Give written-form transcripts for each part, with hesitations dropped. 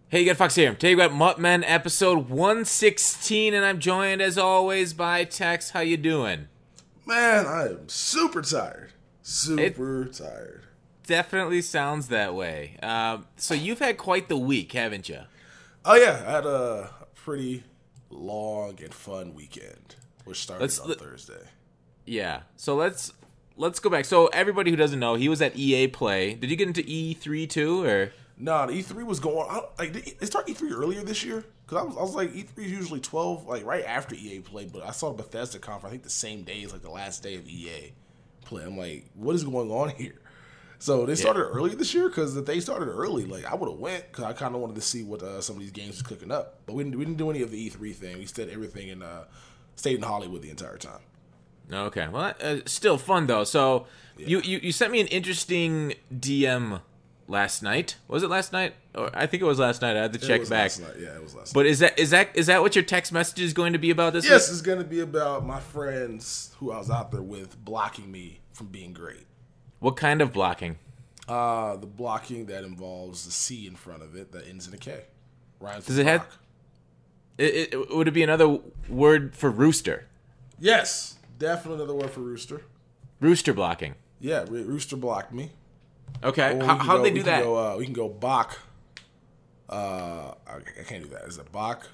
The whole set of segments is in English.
Hey, you got Fox here. Today we got Muttmen episode 116, and I'm joined as always by Tex. How you doing? Man, I am super tired. It Super tired. definitely sounds that way. So you've had quite the week, haven't you? Oh yeah, I had a pretty long and fun weekend, which started Let's on let- Thursday. Yeah. So let's go back. So everybody who doesn't know, he was at EA Play. Did you get into E3 too, or? No, the E3 was going. Like they start E3 earlier this year because I was like E3 is usually 12, like right after EA Play, but I saw the Bethesda conference. I think the same day is like the last day of EA Play. I'm like, what is going on here? So they started early this year because if they started early, like I would have went because I kind of wanted to see what some of these games was cooking up. But we didn't do any of the E3 thing. We stayed everything in stayed in Hollywood the entire time. Okay. Well, still fun though. So you sent me an interesting DM last night. Was it last night? Or I think it was last night. I had to It check was back. last night. Yeah, it was last night. But is that what your text message is going to be about this Yes, week? it's going to be about my friends who I was out there with blocking me from being great. What kind of blocking? The blocking that involves the C in front of it that ends in a K. Rhymes Does with it have? block. Would it be another word for rooster? Yes, definitely another word for rooster. Rooster blocking. Yeah, rooster blocked me. Okay. Or we How can how'd go- they we do can that? Go, we can go Bach. I can't do that. Is it Bach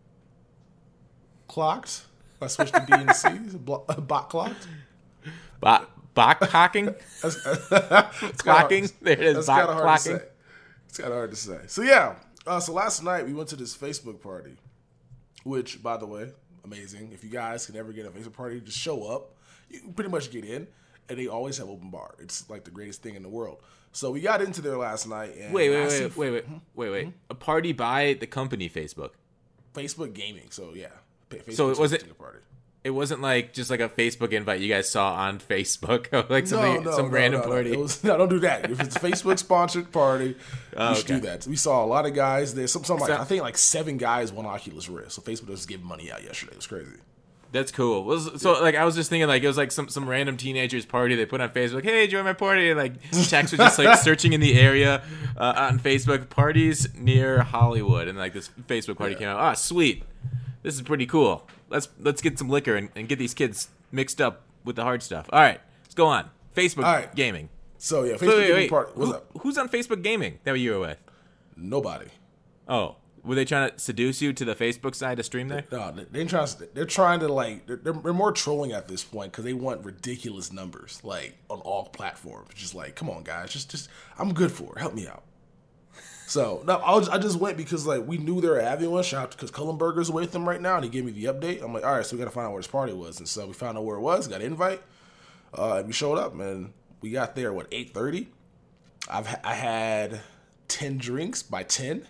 clocked? If I switch to B and C, is it Bach clocked? Bach cocking? That's Clocking? There it is, That's Bach kind of hard to clocking. say. It's kind of hard to say. So yeah. So last night we went to this Facebook party, which, by the way, amazing. If you guys can ever get a Facebook party, just show up. You can pretty much get in, and they always have open bar. It's like the greatest thing in the world. So we got into there last night. And Wait. A party by the company Facebook. Facebook gaming. So yeah. Facebook So it wasn't- hosting a party. It wasn't like just like a Facebook invite you guys saw on Facebook, or like some random party. It was, no, don't do that. If it's a Facebook sponsored party, you should okay. do that. We saw a lot of guys there. Some like So- I think like 7 guys won Oculus Rift. So Facebook was giving money out yesterday. It was crazy. That's cool. So like I was just thinking like it was like some random teenagers party they put on Facebook. Hey, join my party. And, like Tex was just like searching in the area on Facebook, parties near Hollywood, and like this Facebook party came out. Ah, sweet. This is pretty cool. Let's get some liquor and get these kids mixed up with the hard stuff. All right, let's go on. Facebook All right. gaming. So yeah, Facebook gaming party. What's up? Who's on Facebook gaming that you were with? Nobody. Oh, were they trying to seduce you to the Facebook side to stream there? No, they're trying to like they're more trolling at this point because they want ridiculous numbers like on all platforms. Just like, come on, guys, just I'm good for it. Help me out. So no, I just went because like we knew they were having one. Shout out because Cullenberger's with them right now, and he gave me the update. I'm like, all right, so we got to find out where this party was, and so we found out where it was. Got an invite, and we showed up, and we got there 8:30. I had 10 drinks by 10.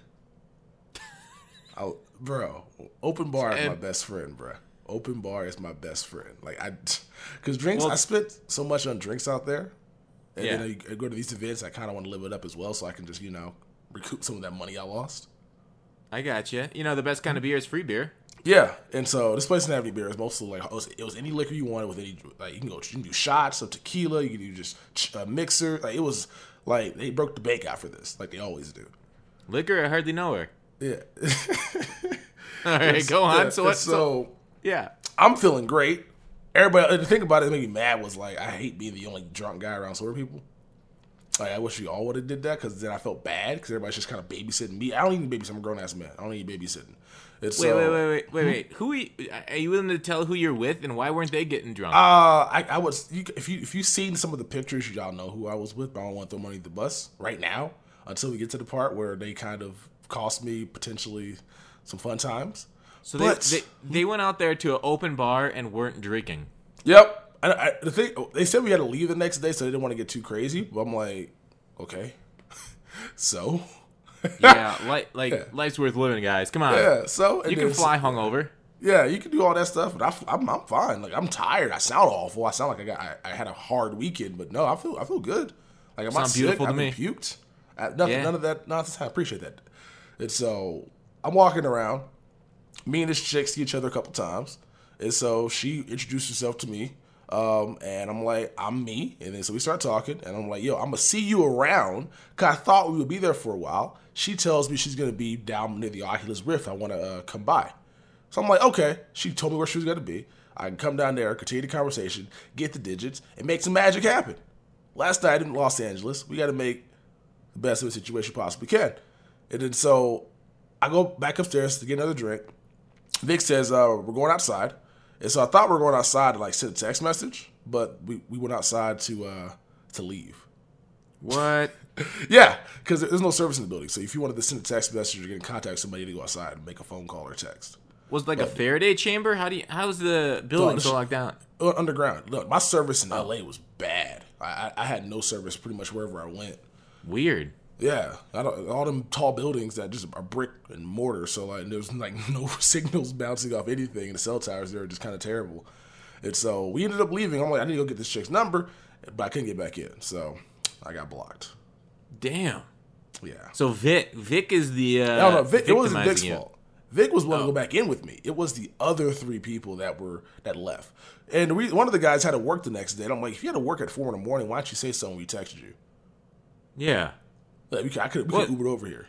Bro, open bar is my best friend, bro. Open bar is my best friend. Like because drinks, I spent so much on drinks out there, and then I go to these events. I kind of want to live it up as well, so I can just recoup some of that money I lost. I got you. You know the best kind of beer is free beer. Yeah, and so this place didn't have any beer. It was mostly like it was any liquor you wanted with any. Like you can do shots of tequila. You can do just a mixer. Like it was like they broke the bank out for this, like they always do. Liquor, I hardly know her. Yeah. All right, go on. Yeah, So what? So Yeah. I'm feeling great. Everybody, the thing about it that made me mad was like I hate being the only drunk guy around sober people. Like I wish we all would have did that because then I felt bad because everybody's just kind of babysitting me. I don't even babysit. I'm a grown ass man. I don't need babysitting. It's, Wait. Who are you willing to tell who you're with and why weren't they getting drunk? I was. If you seen some of the pictures, y'all know who I was with. But I don't want to throw money at the bus right now until we get to the part where they kind of cost me potentially some fun times. So But- they went out there to an open bar and weren't drinking. Yep. The thing they said we had to leave the next day, so they didn't want to get too crazy. But I'm like, okay, so Yeah, life's worth living, guys. Come on. yeah, so and You can then- fly hungover. Yeah, you can do all that stuff, but I'm fine. Like I'm tired. I sound awful. I sound like I had a hard weekend, but no, I feel good. Like I'm not Sound sick. beautiful to I've been me. puked. Yeah. None of that nonsense. I appreciate that. And so I'm walking around. Me and this chick see each other a couple times, and so she introduced herself to me. And I'm like, I'm me. And then so we start talking, and I'm like, yo, I'm gonna see you around. Cause I thought we would be there for a while. She tells me she's going to be down near the Oculus Rift. I want to come by. So I'm like, okay. She told me where she was going to be. I can come down there, continue the conversation, get the digits, and make some magic happen. Last night in Los Angeles, we got to make the best of the situation possibly can. And then so I go back upstairs to get another drink. Vic says, we're going outside. And so I thought we were going outside to like send a text message, but we went outside to leave. What? Yeah, because there's no service in the building. So if you wanted to send a text message or get in contact with somebody, to go outside and make a phone call or text. Was it like a Faraday chamber? How's the building so locked down? Underground. Look, my service in LA was bad. I had no service pretty much wherever I went. Weird. Yeah, all them tall buildings that just are brick and mortar. So like, there's like no signals bouncing off anything. And the cell towers there are just kind of terrible. And so we ended up leaving. I'm like, I need to go get this chick's number, but I couldn't get back in. So I got blocked. Damn. Yeah. So Vic is the no, Vic, it wasn't Vic's you. fault. Vic was willing to go back in with me. It was the other 3 people that left. And one of the guys had to work the next day. And I'm like, if you had to work at 4 a.m, why don't you say something when we texted you? Yeah. Like, we could have Ubered over here.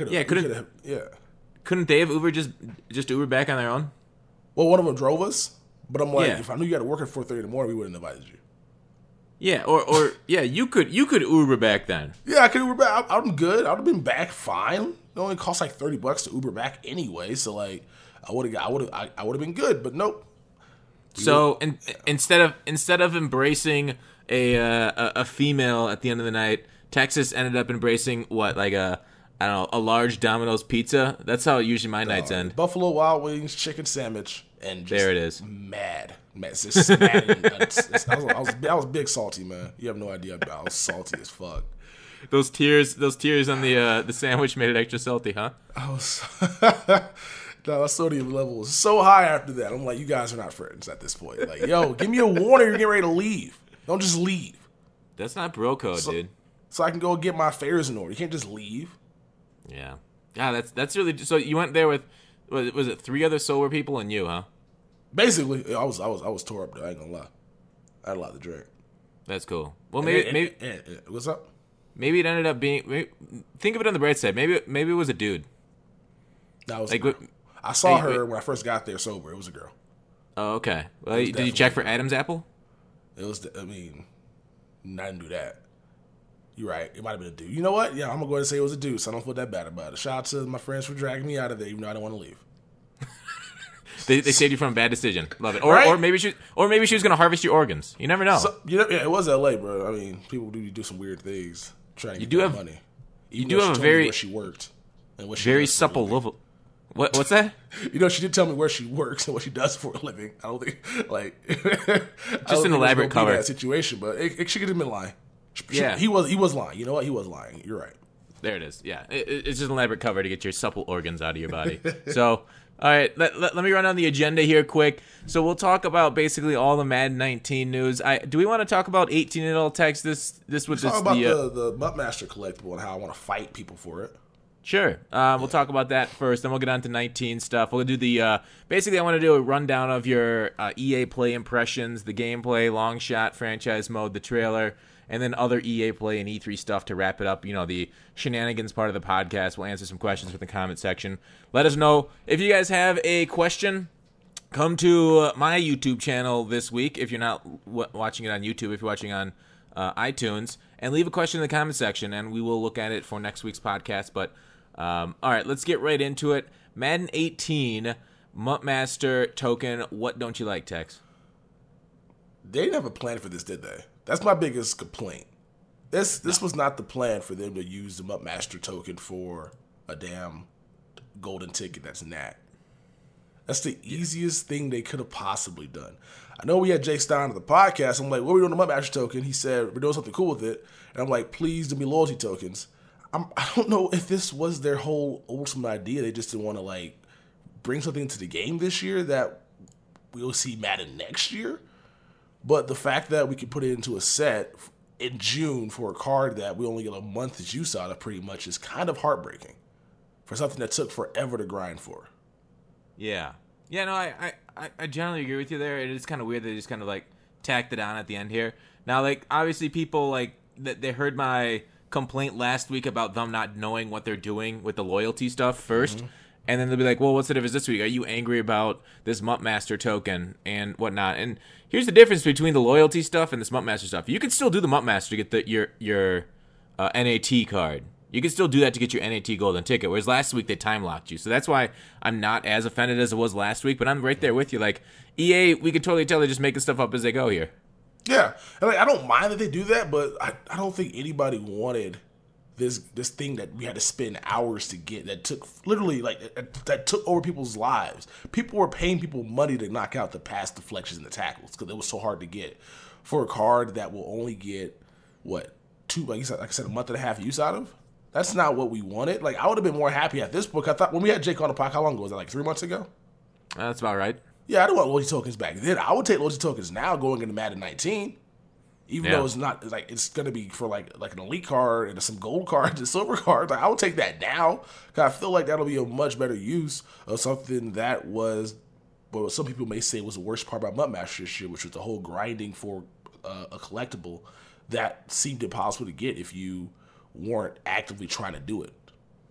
Couldn't they have Uber just Uber back on their own? Well, one of them drove us. But I'm like, if I knew you had to work at 4:30 in the morning, we wouldn't have invited you. Yeah, or you could Uber back then. Yeah, I could Uber back. I'm good. I would have been back fine. It only cost like $30 to Uber back anyway. So like, I would have been good. But nope. So instead of embracing a female at the end of the night, Texas ended up embracing what, like a large Domino's pizza. That's how usually my nights end. Buffalo Wild Wings chicken sandwich, and just there it is. Mad. It's just mad. I was big salty, man. You have no idea. I was salty as fuck. Those tears on the sandwich made it extra salty, huh? No, my sodium level was so high after that. I'm like, you guys are not friends at this point. Like, yo, give me a warning. You're getting ready to leave. Don't just leave. That's not bro code, dude. So I can go get my affairs in order. You can't just leave. Yeah. Yeah, that's really... So you went there with... Was it 3 other sober people and you, huh? Basically, I was tore up, though. I ain't gonna lie. I had a lot to drink. That's cool. Well, maybe what's up? Maybe it ended up being... think of it on the bright side. Maybe it was a dude. That was like, I saw her when I first got there sober. It was a girl. Oh, okay. Well, did you check for Adam's apple? It was... I didn't do that. You're right. It might have been a dude. You know what? Yeah, I'm going to go ahead and say it was a dude, so I don't feel that bad about it. Shout out to my friends for dragging me out of there, even though I didn't want to leave. They saved you from a bad decision. Love it. Right? Or maybe she was going to harvest your organs. You never know. So, it was L.A., bro. People do some weird things trying to get money. You do have a very... where she worked. And what she very supple level. What's that? She did tell me where she works and what she does for a living. I don't think, just an elaborate cover. That situation, but she could have been lying. Yeah, he was lying. You know what? He was lying. You're right. There it is. Yeah, it's just an elaborate cover to get your supple organs out of your body. So, all right, let me run on the agenda here quick. So we'll talk about basically all the Madden 19 news. Do we want to talk about 18 and all text? This was just talk about the Muttmaster collectible and how I want to fight people for it. Sure. We'll talk about that first, then we'll get on to 19 stuff. We'll do the basically I want to do a rundown of your EA Play impressions, the gameplay, long shot, franchise mode, the trailer, and then other EA Play and E3 stuff to wrap it up. The shenanigans part of the podcast. We'll answer some questions in the comment section. Let us know if you guys have a question. Come to my YouTube channel this week if you're not watching it on YouTube. If you're watching on iTunes, and leave a question in the comment section, and we will look at it for next week's podcast. But all right, let's get right into it. Madden 18 Muttmaster token. What don't you like, Tex? They didn't have a plan for this, did they? That's my biggest complaint. This was not the plan for them to use the Muttmaster token for a damn golden ticket that's NAT. That's the easiest thing they could have possibly done. I know we had Jake Stein on the podcast. I'm like, what are we doing the Muttmaster token? He said, we're doing something cool with it. And I'm like, please do me loyalty tokens. I don't know if this was their whole ultimate idea. They just didn't want to bring something to the game this year that we'll see Madden next year. But the fact that we could put it into a set in June for a card that we only get a month's use out of pretty much is kind of heartbreaking for something that took forever to grind for. Yeah. Yeah, no, I generally agree with you there. It is kind of weird they just kind of tacked it on at the end here. Now, obviously people they heard my complaint last week about them not knowing what they're doing with the loyalty stuff first. And then they'll be like, well, what's the difference this week? Are you angry about this Mutt Master token and whatnot? And here's the difference between the loyalty stuff and this Mutt Master stuff. You can still do the Mutt Master to get your NAT card. You can still do that to get your NAT golden ticket, whereas last week they time locked you. So that's why I'm not as offended as it was last week, but I'm right there with you. Like, EA, we can totally tell they're just making stuff up as they go here. Yeah, and like, I don't mind that they do that, but I don't think anybody wanted this thing that we had to spend hours to get, that took literally that took over people's lives. People were paying people money to knock out the pass deflections and the tackles because it was so hard to get for a card that will only get what, two, like I said, a month and a half use out of. That's not what we wanted. Like, I would have been more happy at this point. I thought when we had Jake on the podcast, how long ago was that? Like 3 months ago? That's about right. Yeah, I don't want loyalty tokens back then. I would take loyalty tokens now going into Madden 19. Even though it's not like it's gonna be for like an elite card and some gold cards and silver cards, like I would take that now. Cause I feel like that'll be a much better use of something that was, what some people may say was the worst part about Mutt Master this year, which was the whole grinding for a collectible that seemed impossible to get if you weren't actively trying to do it.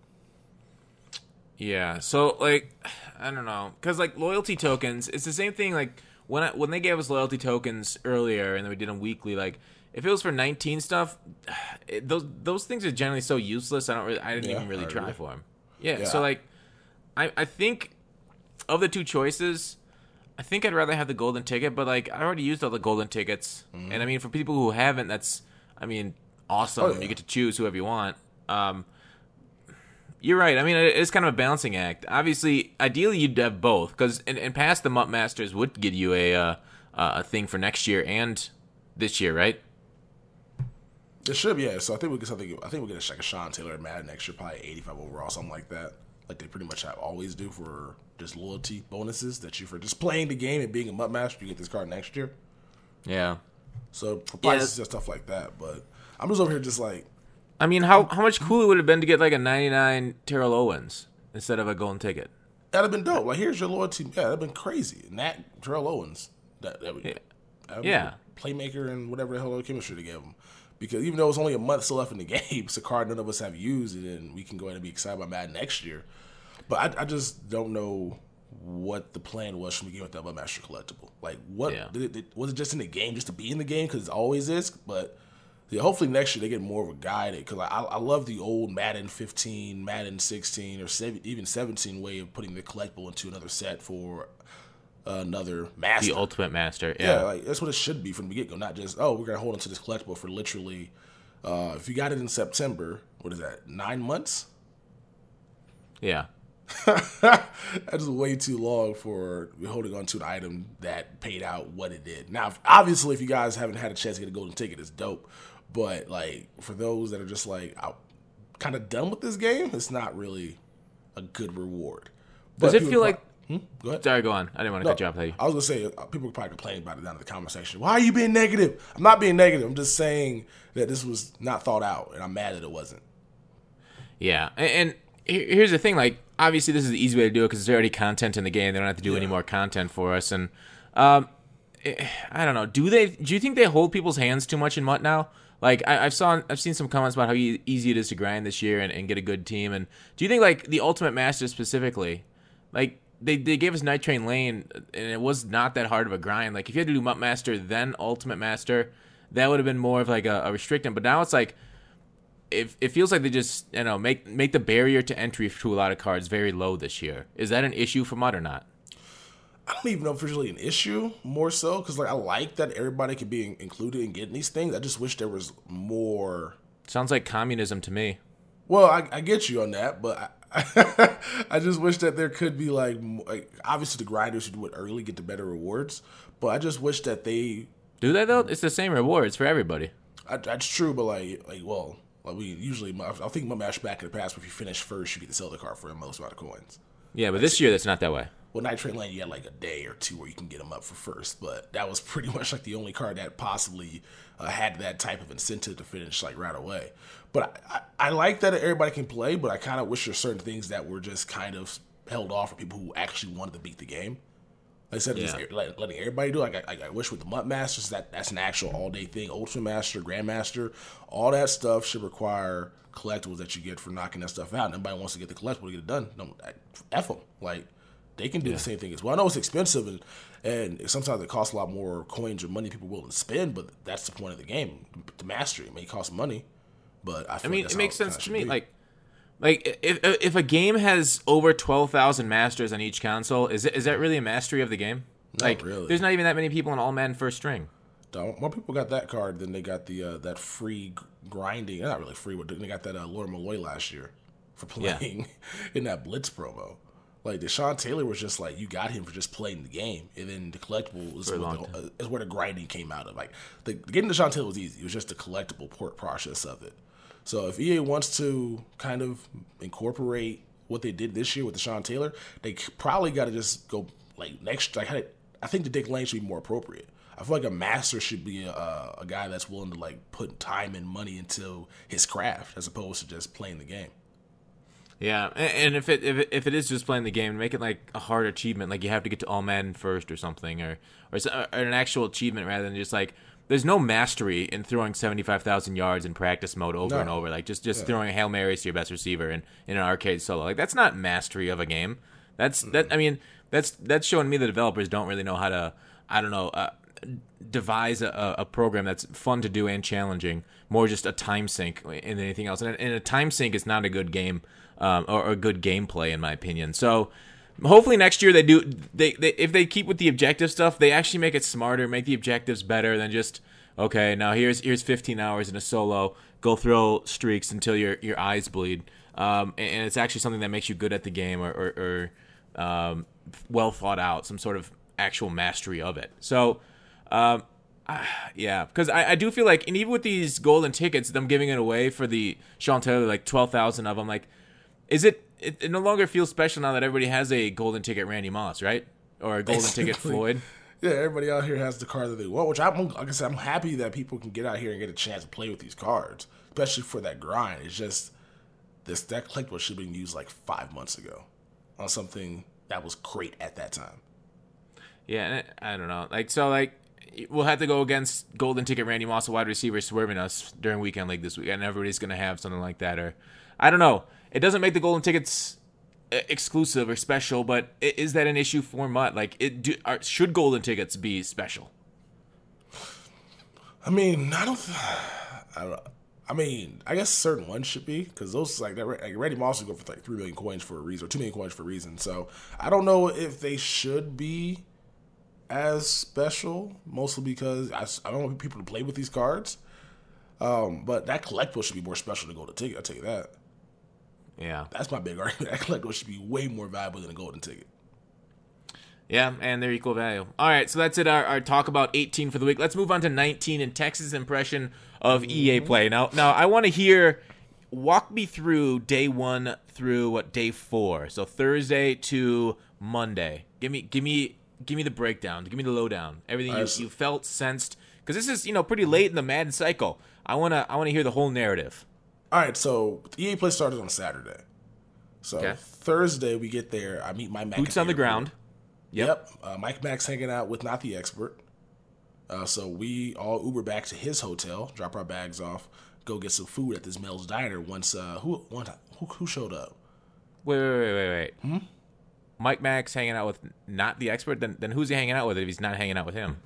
Yeah, so like I don't know, cause like loyalty tokens, it's the same thing. Like when they gave us loyalty tokens earlier, and then we did them weekly. Like if it was for 19 stuff, those things are generally so useless. I didn't even really try for them. Yeah, so like I think of the two choices, I think I'd rather have the golden ticket. But like I already used all the golden tickets, and I mean for people who haven't, that's awesome. Oh, yeah. You get to choose whoever you want. You're right. I mean, it's kind of a balancing act. Obviously, ideally, you'd have both, because in past, the Mutt Masters would give you a thing for next year and this year, right? It should, yeah. So I think we get like a Sean Taylor at Madden next year, probably 85 overall, something like that. Like they pretty much always do for just loyalty bonuses that you, for just playing the game and being a Mutt Master, you get this card next year. Yeah. So probably stuff like that. But I'm just over here just like, I mean, how much cooler would it have been to get like a 99 Terrell Owens instead of a golden ticket? That'd have been dope. Like, here's your loyalty. Yeah, that'd have been crazy. And that Terrell Owens, playmaker and whatever the hell other chemistry to give him. Because even though it's only a month still left in the game, it's a card none of us have used, and we can go ahead and be excited about Madden next year. But I just don't know what the plan was from the game with that Mutt Master collectible. Like, what was it just in the game just to be in the game? Because it always is, but. Yeah, hopefully next year they get more of a guide, because I love the old Madden 15, Madden 16, or even 17 way of putting the collectible into another set for another master. The Ultimate Master, yeah. Like that's what it should be from the get-go, not just, we're going to hold on to this collectible for literally, if you got it in September, what is that, 9 months? Yeah. That's way too long for holding on to an item that paid out what it did. Now, obviously, if you guys haven't had a chance to get a golden ticket, it's dope. But, like, for those that are just, like, kind of done with this game, it's not really a good reward. Does it feel like... Go ahead. Sorry, go on. I didn't want to cut you off. I was going to say, people could probably complain about it down in the comment section. Why are you being negative? I'm not being negative. I'm just saying that this was not thought out, and I'm mad that it wasn't. Yeah, and here's the thing. Like, obviously, this is the easy way to do it because there's already content in the game. They don't have to do any more content for us. And I don't know. Do you think they hold people's hands too much in Mutt now? Like I've seen some comments about how easy it is to grind this year and get a good team. And do you think like the Ultimate Master specifically, like they gave us Night Train Lane and it was not that hard of a grind. Like if you had to do Mutt Master then Ultimate Master, that would have been more of like a restrictant. But now it's like it feels like they just make the barrier to entry to a lot of cards very low this year. Is that an issue for Mutt or not? I don't even know if it's really an issue, more so, because like I like that everybody can be included in getting these things. I just wish there was more. Sounds like communism to me. Well, I get you on that, but I just wish that there could be like obviously the grinders who do it early get the better rewards, but I just wish that they do that though. It's the same rewards for everybody. That's true, but like we usually, I think Mutt Master back in the past, if you finish first, you get to sell the card for the most amount of coins. Yeah, but this year that's not that way. Well, Night Train Lane, you had like a day or two where you can get them up for first, but that was pretty much like the only card that possibly had that type of incentive to finish like right away. But I like that everybody can play, but I kind of wish there's certain things that were just kind of held off for people who actually wanted to beat the game. Instead of Yeah. just letting everybody do it. I wish with the MUT Masters, that's an actual all-day thing. Ultimate Master, Grandmaster, all that stuff should require collectibles that you get for knocking that stuff out. And everybody wants to get the collectible to get it done. No, F them. Like, they can do the same thing as well. I know it's expensive, and sometimes it costs a lot more coins or money people are willing to spend, but that's the point of the game. To master it may cost money, but I mean, that's it makes how sense to should me. be. Like if a game has over 12,000 masters on each console, is that really a mastery of the game? Like, really. there's not even that many people in All Madden First String. More people got that card than they got the that free grinding. Not really free, but they got that Lord Malloy last year for playing in that Blitz promo. Like, Deshaun Taylor was just like, you got him for just playing the game, and then the collectible is where the grinding came out of. Like, getting Deshaun Taylor was easy. It was just the collectible port process of it. So if EA wants to kind of incorporate what they did this year with Deshaun Taylor, they probably got to just go like next. I think the Dick Lane should be more appropriate. I feel like a master should be a guy that's willing to like put time and money into his craft as opposed to just playing the game. Yeah, and if it is just playing the game, make it like a hard achievement, like you have to get to All Madden first or something, or an actual achievement rather than just like there's no mastery in throwing 75,000 yards in practice mode over and over, like just throwing a Hail Mary to your best receiver in an arcade solo. Like, that's not mastery of a game. That's showing me the developers don't really know how to, I don't know, devise a program that's fun to do and challenging, more just a time sink than anything else. And a time sink is not a good game or a good gameplay in my opinion. So hopefully next year they if they keep with the objective stuff, they actually make it smarter, make the objectives better than just, okay, now here's 15 hours in a solo, go throw streaks until your eyes bleed. And it's actually something that makes you good at the game or well thought out, some sort of actual mastery of it. So yeah, because I do feel like, and even with these golden tickets, them giving it away for the Sean Taylor, like 12,000 of them, like, it no longer feels special now that everybody has a golden ticket Randy Moss, right? Or a golden ticket Floyd. Yeah, everybody out here has the card that they want, which like I said, I'm happy that people can get out here and get a chance to play with these cards, especially for that grind. It's just that collectible should have been used like 5 months ago on something that was great at that time. Yeah, I don't know. Like, we'll have to go against golden ticket Randy Moss, a wide receiver, swerving us during Weekend League this week, and everybody's going to have something like that. Or, I don't know. It doesn't make the golden tickets exclusive or special, but is that an issue for MUT? Like, should golden tickets be special? I mean, I don't know. I mean, I guess certain ones should be, because those like Randy Moss would go for like 3 million coins for a reason, or 2 million coins for a reason. So I don't know if they should be as special, mostly because I don't want people to play with these cards. But that collectible should be more special than a golden ticket. I'll tell you that. Yeah, that's my big argument. That collectible should be way more valuable than a golden ticket. Yeah, and they're equal value. All right, so that's it. Our talk about 18 for the week. Let's move on to 19 and Texas' impression of EA Play. Now I want to walk me through day 1 through day 4. So Thursday to Monday. Give me the breakdown. Give me the lowdown. Everything you felt, sensed, because this is pretty late in the Madden cycle. I wanna hear the whole narrative. All right, so EA Play started on Saturday. So Thursday we get there. I meet my Mac. Boots on the ground. Yep. Mike Mack's hanging out with Not the Expert. So we all Uber back to his hotel, drop our bags off, go get some food at this Mel's Diner. Once who showed up? Wait. Mike Mack's hanging out with Not the Expert. Then who's he hanging out with if he's not hanging out with him?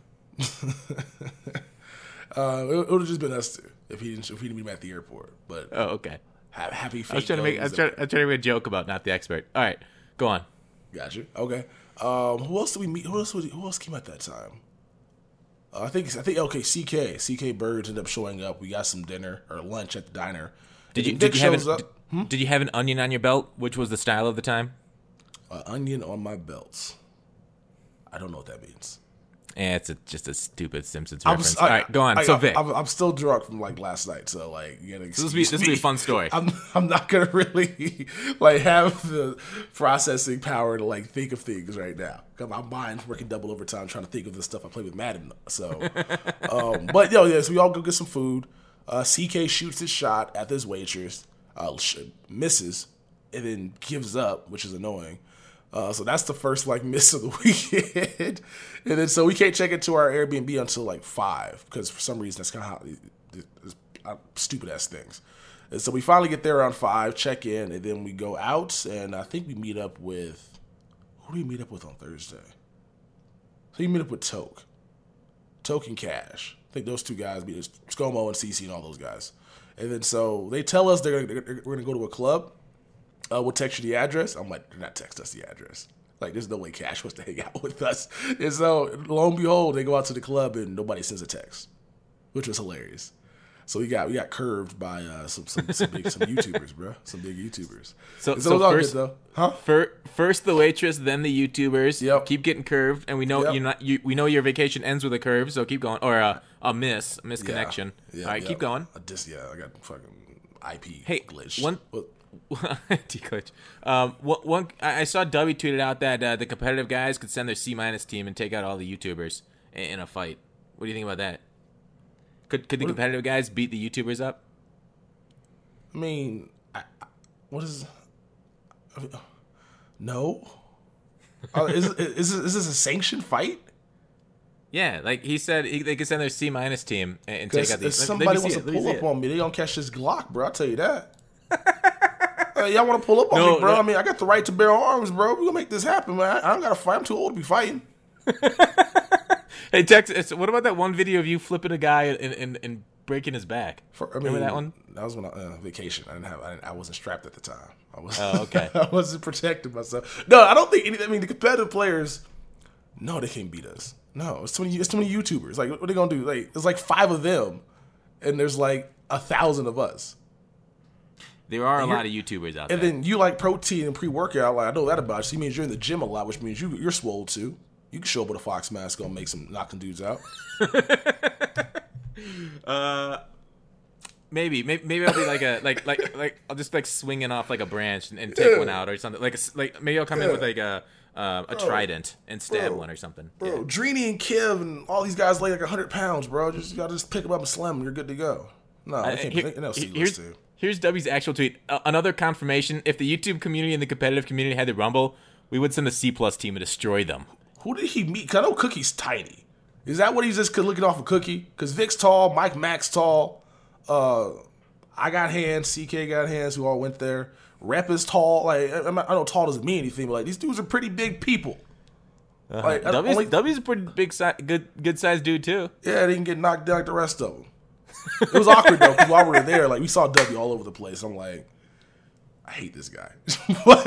It would have just been us two if he didn't meet him at the airport. But okay. Happy fate. I was trying to make a joke about Not the Expert. All right, go on. Got you. Okay. Who else did we meet? Who else came at that time? I think CK Birds ended up showing up. We got some dinner or lunch at the diner. Did you have an onion on your belt, which was the style of the time? Onion on my belt. I don't know what that means. It's just a stupid Simpsons reference. All right, go on. Vic, I'm still drunk from last night, so this will be a fun story. I'm not gonna really have the processing power to think of things right now. Cause my mind's working double overtime trying to think of the stuff I play with Madden. So, but so we all go get some food. CK shoots his shot at this waitress, misses, and then gives up, which is annoying. So that's the first like miss of the weekend, and then so we can't check into our Airbnb until like 5 because for some reason that's kind of how stupid ass things. And so we finally get there around 5, check in, and then we go out, and I think we meet up with who do we meet up with on Thursday? So you meet up with Toke and Cash. I think those two guys, ScoMo and CC and all those guys. And then so they tell us we're gonna go to a club. We'll text you the address. I'm like, do not text us the address. Like, there's no way Cash wants to hang out with us. And so, lo and behold, they go out to the club and nobody sends a text, which was hilarious. So we got curved by some YouTubers, bro. Some big YouTubers. So it was all first, good, though. Huh? First the waitress, then the YouTubers. Yep. Keep getting curved, and we know we know your vacation ends with a curve, so keep going, or a misconnection. Yeah, All right, keep going. I got fucking IP glitch. Glitch. I saw W tweeted out that the competitive guys could send their C- team and take out all the YouTubers in a fight. What do you think about that? Could the competitive guys beat the YouTubers up? I mean, no. Is this a sanctioned fight? Yeah, like he said, they could send their C- team and take out the. If somebody wants to pull up on me, they gonna catch this Glock, bro. I'll tell you that. Y'all want to pull up on me, bro? I mean, I got the right to bear arms, bro. We gonna make this happen, man. I don't gotta fight. I'm too old to be fighting. Hey, Tex, what about that one video of you flipping a guy and breaking his back? Remember that one? That was when I vacation. I wasn't strapped at the time. Oh, okay. I wasn't protecting myself. No, I don't think any. I mean, the competitive players, no, they can't beat us. No, it's too many YouTubers. Like, what are they gonna do? Like, there's like 5 of them, and there's like 1,000 of us. There are a lot of YouTubers out there. And then you like protein and pre-workout. Like, I know that about you. So it means you're in the gym a lot, which means you're swole too. You can show up with a fox mask on, knock some dudes out. Maybe I'll be like I'll just like swinging off like a branch and take one out or something. Like maybe I'll come in with like a trident and stab one or something. Bro, Yeah. Drini and Kiv and all these guys weigh like 100 pounds, bro. You gotta just pick them up and slam them. You're good to go. No, I can't. Here's W's actual tweet. Another confirmation: if the YouTube community and the competitive community had the Rumble, we would send the C+ team and destroy them. Who did he meet? Cause I know Cookie's tiny. Is that what he's just looking off of Cookie? Because Vic's tall, Mike Mack's tall. I got hands. CK got hands. Who all went there. Rep is tall. Like I know tall doesn't mean anything, but like these dudes are pretty big people. Like W's a pretty big, good sized dude too. Yeah, they can get knocked down like the rest of them. It was awkward though, because while we were there, like we saw W all over the place. I'm like, I hate this guy. But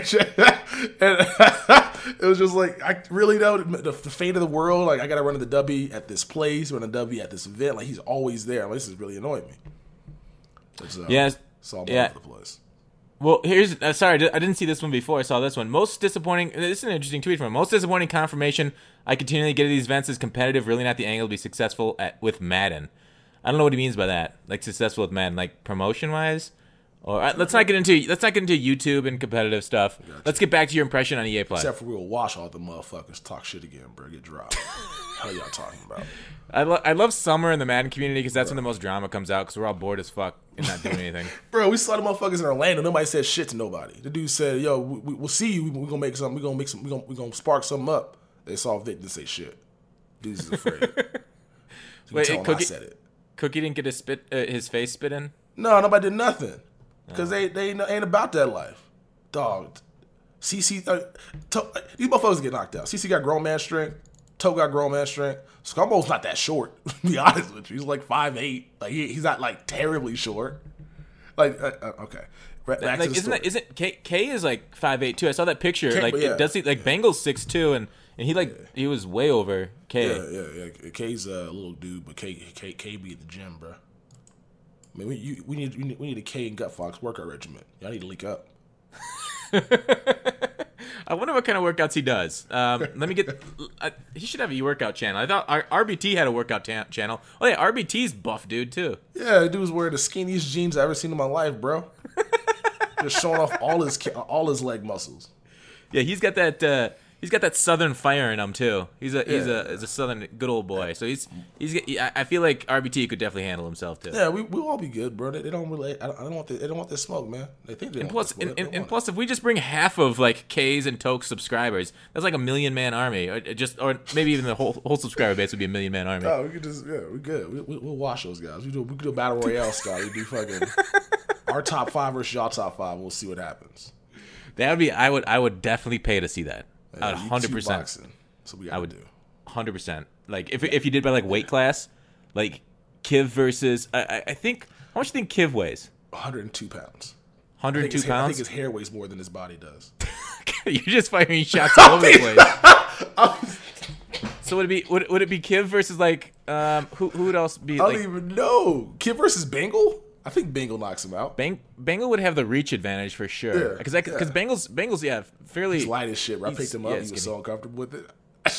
it was just like, I really know the fate of the world. Like I got to run into W at this place, run into W at this event. Like he's always there. I'm like, this is really annoying me. Yes. Saw him all over the place. Well, here's sorry, I didn't see this one before. I saw this one. Most disappointing. This is an interesting tweet from him. Most disappointing confirmation I continually get at these events is competitive. Really not the angle to be successful with Madden. I don't know what he means by that. Like successful with Madden, like promotion wise. Or let's not get into YouTube and competitive stuff. Gotcha. Let's get back to your impression on EA Play. Except for we'll wash all the motherfuckers talk shit again, bro. Get dropped. Hell y'all talking about? I love summer in the Madden community because that's when the most drama comes out because we're all bored as fuck and not doing anything. Bro, we saw the motherfuckers in Orlando. Nobody said shit to nobody. The dude said, "Yo, we'll see you. We're gonna make something. We're gonna spark something up." They saw Vic didn't say shit. Dudes is afraid. So wait, I said it. Cookie didn't get his face spit in? No, nobody did nothing. Because they ain't about that life. Dog. CC, these motherfuckers get knocked out. CC got grown man strength. Toe got grown man strength. Scumbo's not that short, to be honest with you. He's like 5'8". Like he's not like terribly short. Like okay. Isn't K is like 5'8" too. I saw that picture. Bengal's 6'2", and he was way over K. Yeah. K's a little dude, but K be at the gym, bro. I mean, we need a K and Gut Fox workout regimen. Y'all need to link up. I wonder what kind of workouts he does. Let me get. He should have a workout channel. I thought RBT had a workout channel. Oh yeah, RBT's buff dude too. Yeah, the dude's wearing the skinniest jeans I've ever seen in my life, bro. Just showing off all his leg muscles. Yeah, he's got that. He's got that southern fire in him too. He's a southern good old boy. So I feel like RBT could definitely handle himself too. Yeah, we'll all be good, bro. They don't really. I don't want. They don't want this smoke, man. They think they And don't plus, want this smoke. and plus, if we just bring half of like K's and Toke's subscribers, that's like a 1,000,000-man army, or maybe even the whole subscriber base would be a 1,000,000-man army. Oh, we could just we're good. We'll wash those guys. We could do a battle royale style. We do fucking our top 5 versus y'all top 5. We'll see what happens. That would be. I would definitely pay to see that. Yeah, 100%. So we I would do 100%. Like if you did by like weight class, like Kiv versus I think how much do you think Kiv weighs? 102 pounds. 102 I pounds. think his hair weighs more than his body does. You're just firing shots all over the place. So would it be Kiv versus like who would else be? I don't even know. Kid versus Bengal? I think Bengal knocks him out. Bengal would have the reach advantage for sure. Yeah, Because Bengals fairly. He's light as shit. Bro. I picked him up. He was skinny. so uncomfortable with it.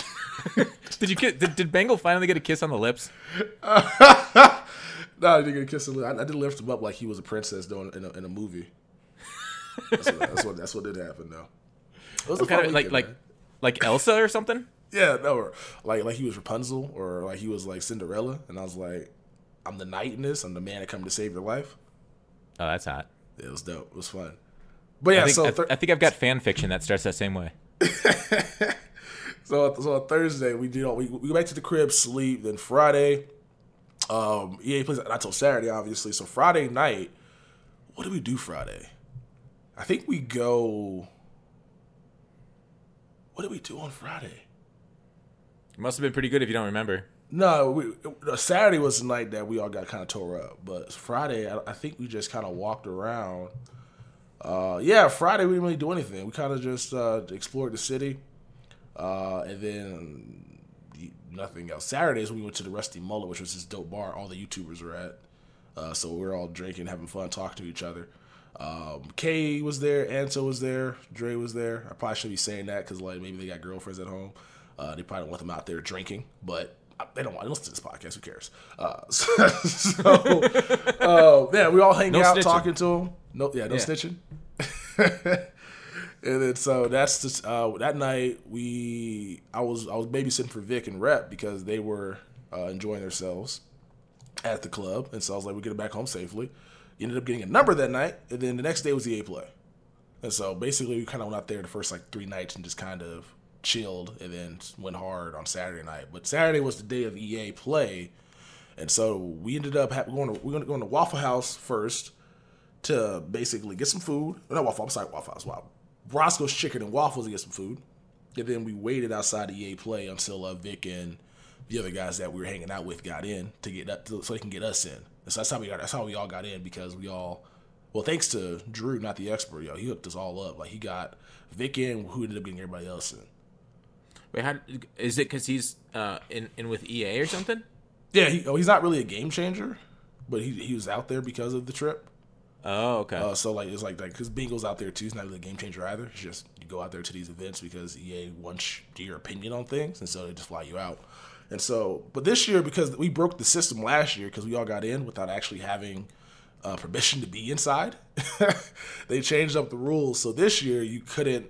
Did Bengal finally get a kiss on the lips? No, he didn't get a kiss. I did lift him up like he was a princess doing in a movie. That's what did happen though. It was a Kind fun of weekend, man. like Elsa or something. Yeah, no, or like he was Rapunzel, or like he was like Cinderella, and I was like, I'm the knight in this. I'm the man that come to save your life. Oh, that's hot. Yeah, it was dope. It was fun. But yeah, I think I've got fan fiction that starts that same way. So on Thursday we go back to the crib, sleep. Then Friday, EA plays not till Saturday, obviously. So Friday night, what do we do Friday? I think we go. What did we do on Friday? It must have been pretty good if you don't remember. No, Saturday was the night that we all got kind of tore up. But Friday, I think we just kind of walked around. Friday we didn't really do anything. We kind of just explored the city, and then nothing else. Saturdays we went to the Rusty Mullet, which was this dope bar all the YouTubers were at. So we were all drinking, having fun, talking to each other. Kay was there, Anto was there, Dre was there. I probably should be saying that because like maybe they got girlfriends at home. They probably don't want them out there drinking, but they don't want to listen to this podcast. Who cares? We all hang out, talking to them. No snitching. And then so that's just that night I was babysitting for Vic and Rep because they were enjoying themselves at the club, and so I was like, we get it back home safely. Ended up getting a number that night, and then the next day was EA Play, and so basically we kind of went out there the first like 3 nights and just kind of chilled, and then went hard on Saturday night. But Saturday was the day of EA Play, and so we ended up going to Waffle House first to basically get some food. Not Waffle. I'm sorry, Waffle House. Wow, Roscoe's Chicken and Waffles to get some food, and then we waited outside the EA Play until Vic and the other guys that we were hanging out with got in to get up, so they can get us in. And so that's how we all got in, because we all, well, thanks to Drew, not the expert, he hooked us all up. Like he got Vic in, who ended up getting everybody else in. Wait, how is it? Because he's in with EA or something? Yeah, he's not really a game changer, but he was out there because of the trip. Oh, okay. So like it's like because Bingo's out there too. He's not really a game changer either. It's just you go out there to these events because EA wants your opinion on things, and so they just fly you out. And so, but this year, because we broke the system last year, because we all got in without actually having permission to be inside, they changed up the rules. So this year, you couldn't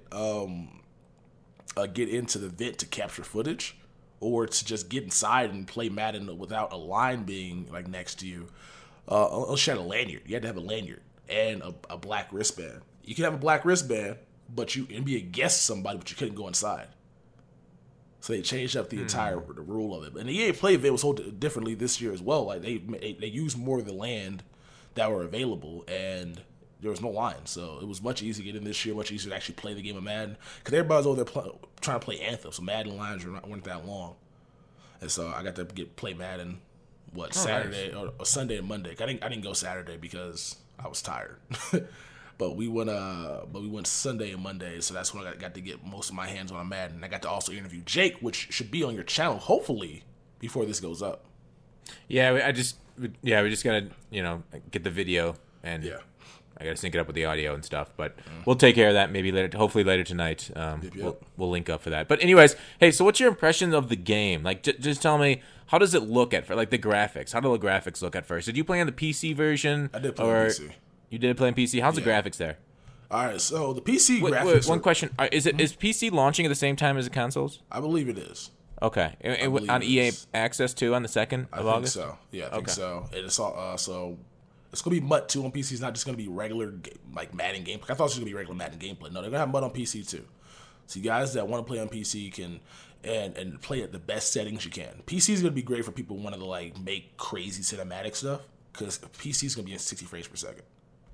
get into the event to capture footage, or to just get inside and play Madden without a line being like next to you. Unless you had a lanyard, you had to have a lanyard and a black wristband. You could have a black wristband, but you and be a guest to somebody, but you couldn't go inside. So they changed up the entire the rule of it. And the EA Play event was sold differently this year as well. Like they used more of the land that were available, and there was no line. So it was much easier to get in this year, much easier to actually play the game of Madden. Because everybody's over there trying to play Anthem, so Madden lines weren't that long. And so I got to play Madden, Saturday or Sunday and Monday. I didn't go Saturday because I was tired. But we went Sunday and Monday, so that's when I got to get most of my hands on Madden. And I got to also interview Jake, which should be on your channel, hopefully, before this goes up. Yeah, we just gotta get the video, and I gotta sync it up with the audio and stuff. But we'll take care of that maybe later. Hopefully later tonight. We'll link up for that. But anyways, hey, so what's your impression of the game? Like, just tell me, how does it look at like the graphics? How do the graphics look at first? Did you play on the PC version? I did play on PC. You did play on PC. How's the graphics there? All right, so the PC Wait, graphics. one question: is PC launching at the same time as the consoles? I believe it is. Okay, believe on it EA is. Access too on the 2nd I of think August. so. Yeah, I think Okay. so. And it's all so it's gonna be MUT too on PC. It's not just gonna be regular like Madden gameplay. I thought it was gonna be regular Madden gameplay. No, they're gonna have MUT on PC too. So you guys that want to play on PC can and play at the best settings you can. PC is gonna be great for people who want to like make crazy cinematic stuff because PC is gonna be in 60 frames per second.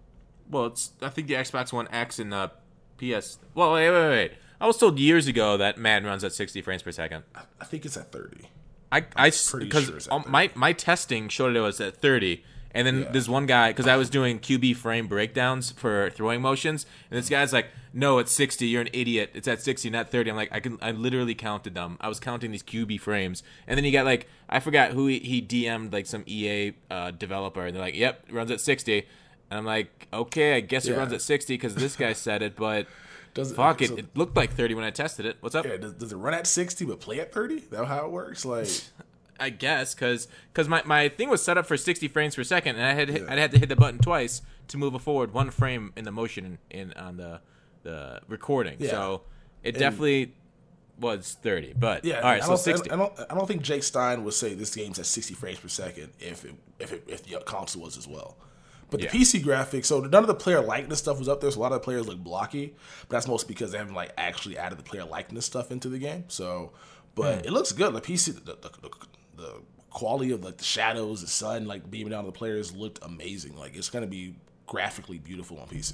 Well, I think the Xbox One X and the PS. Well, wait. I was told years ago that Madden runs at 60 frames per second. I think it's at 30. Because sure it's at 30. my testing showed it was at 30, and then there's one guy because I was doing QB frame breakdowns for throwing motions, and this guy's like, "No, it's 60. You're an idiot. It's at 60, not 30." I'm like, I literally counted them. I was counting these QB frames, and then you got like I forgot who he DM'd like some EA developer, and they're like, "Yep, it runs at 60." And I'm like, okay, I guess it runs at 60 because this guy said it, but fuck it. It looked like 30 when I tested it. What's up? Yeah, does it run at 60 but play at 30? That how it works? Like, I guess because my thing was set up for 60 frames per second, and I'd had to hit the button twice to move it forward one frame in the motion on the recording. Yeah. So it definitely was 30. But yeah, all right, so 60. I don't think Jake Stein would say this game's at 60 frames per second if the console was as well. But the PC graphics, so none of the player likeness stuff was up there. So a lot of the players look blocky, but that's mostly because they haven't like actually added the player likeness stuff into the game. So, but it looks good. The PC, the quality of like the shadows, the sun, like beaming down on the players looked amazing. Like it's gonna be graphically beautiful on PC.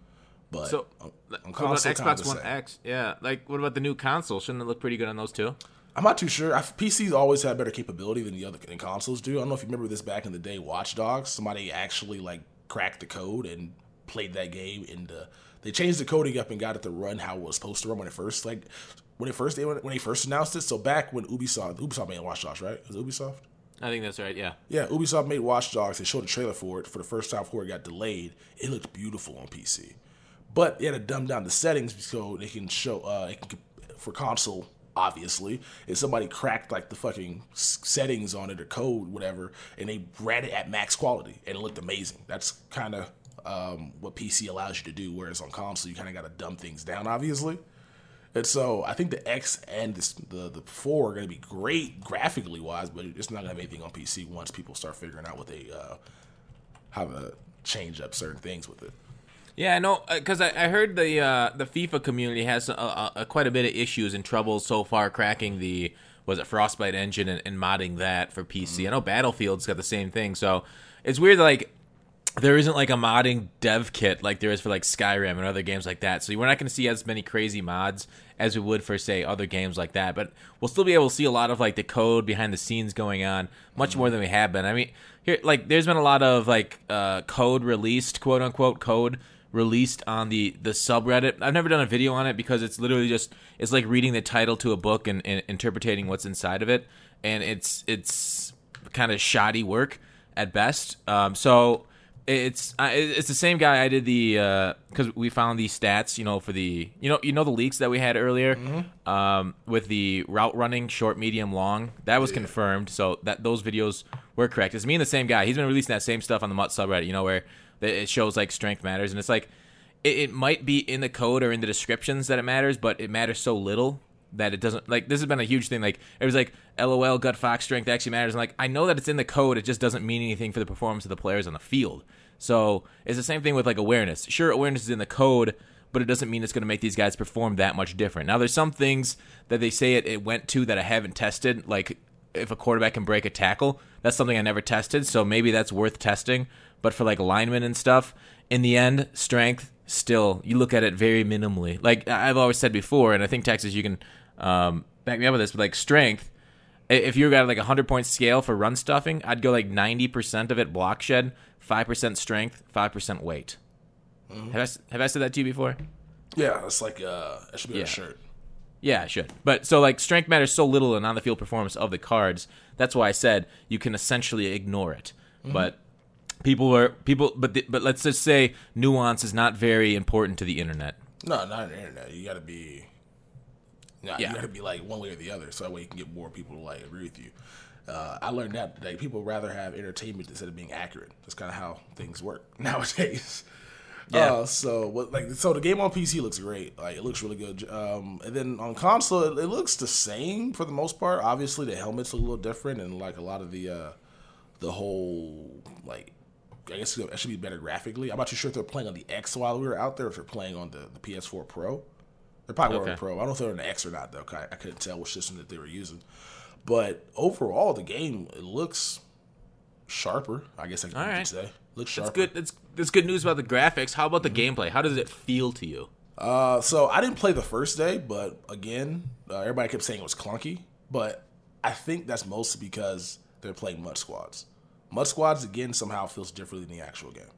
But So on what about console, Xbox One X? Yeah, like what about the new console? Shouldn't it look pretty good on those too? I'm not too sure. PCs always had better capability than consoles do. I don't know if you remember this back in the day. Watch Dogs, somebody actually like cracked the code and played that game, and they changed the coding up and got it to run how it was supposed to run when they first announced it. So back when Ubisoft made Watch Dogs, right? Was it Ubisoft? I think that's right. Yeah. Yeah, Ubisoft made Watch Dogs. They showed a trailer for it for the first time before it got delayed. It looked beautiful on PC, but they had to dumb down the settings so they can show for console. Obviously, if somebody cracked like the fucking settings on it or code, whatever, and they ran it at max quality and it looked amazing. That's kind of what PC allows you to do, whereas on console you kind of got to dumb things down, obviously. And so I think the X and the 4 are going to be great graphically wise, but it's not going to have anything on PC once people start figuring out what they how to change up certain things with it. Yeah, I know, because I heard the FIFA community has quite a bit of issues and troubles so far cracking the Frostbite engine and modding that for PC. I know Battlefield's got the same thing, so it's weird that, like, there isn't like a modding dev kit like there is for like Skyrim and other games like that. So we're not going to see as many crazy mods as we would for say other games like that. But we'll still be able to see a lot of like the code behind the scenes going on, much more than we have been. I mean, here like there's been a lot of like code released, quote unquote code released on the subreddit. I've never done a video on it because it's literally just it's like reading the title to a book and interpreting what's inside of it, and it's kind of shoddy work at best. So it's the same guy I did the because we found these stats, for the the leaks that we had earlier with the route running short, medium, long. That was confirmed, so that those videos were correct. It's me and the same guy. He's been releasing that same stuff on the MUT subreddit, where it shows like strength matters, and it's like it might be in the code or in the descriptions that it matters, but it matters so little that it doesn't. Like, this has been a huge thing. Like, it was like, LOL, gut fox strength actually matters. And like, I know that it's in the code, it just doesn't mean anything for the performance of the players on the field. So it's the same thing with like awareness. Sure, awareness is in the code, but it doesn't mean it's going to make these guys perform that much different. Now, there's some things that they say it went to that I haven't tested, like if a quarterback can break a tackle. That's something I never tested, so maybe that's worth testing. But for like linemen and stuff, in the end, strength, still, you look at it very minimally. Like I've always said before, and I think Texas, you can back me up with this, but like strength, if you got like a 100-point scale for run stuffing, I'd go like 90% of it block shed, 5% strength, 5% weight. Mm-hmm. Have I said that to you before? Yeah, it's like it should be on a shirt. Yeah, it should. But so like strength matters so little in on the field performance of the cards. That's why I said you can essentially ignore it. Mm-hmm. But but let's just say nuance is not very important to the internet. No, not on the internet. You gotta be you gotta be like one way or the other, so that way you can get more people to like agree with you. I learned that like people rather have entertainment instead of being accurate. That's kind of how things work nowadays. Yeah. So the game on PC looks great. Like it looks really good. And then on console, it looks the same for the most part. Obviously, the helmets look a little different, and like a lot of the whole like. I guess it should be better graphically. I'm not too sure if they're playing on the X while we were out there, or if they're playing on the PS4 Pro. They probably were on the Pro. I don't know if they're on the X or not though. I couldn't tell which system that they were using. But overall, the game it looks sharper. I guess I could say looks sharper. That's good news about the graphics. How about the gameplay? How does it feel to you? So I didn't play the first day, but again, everybody kept saying it was clunky. But I think that's mostly because they're playing Mud Squads. Mud Squads again somehow feels differently than the actual game.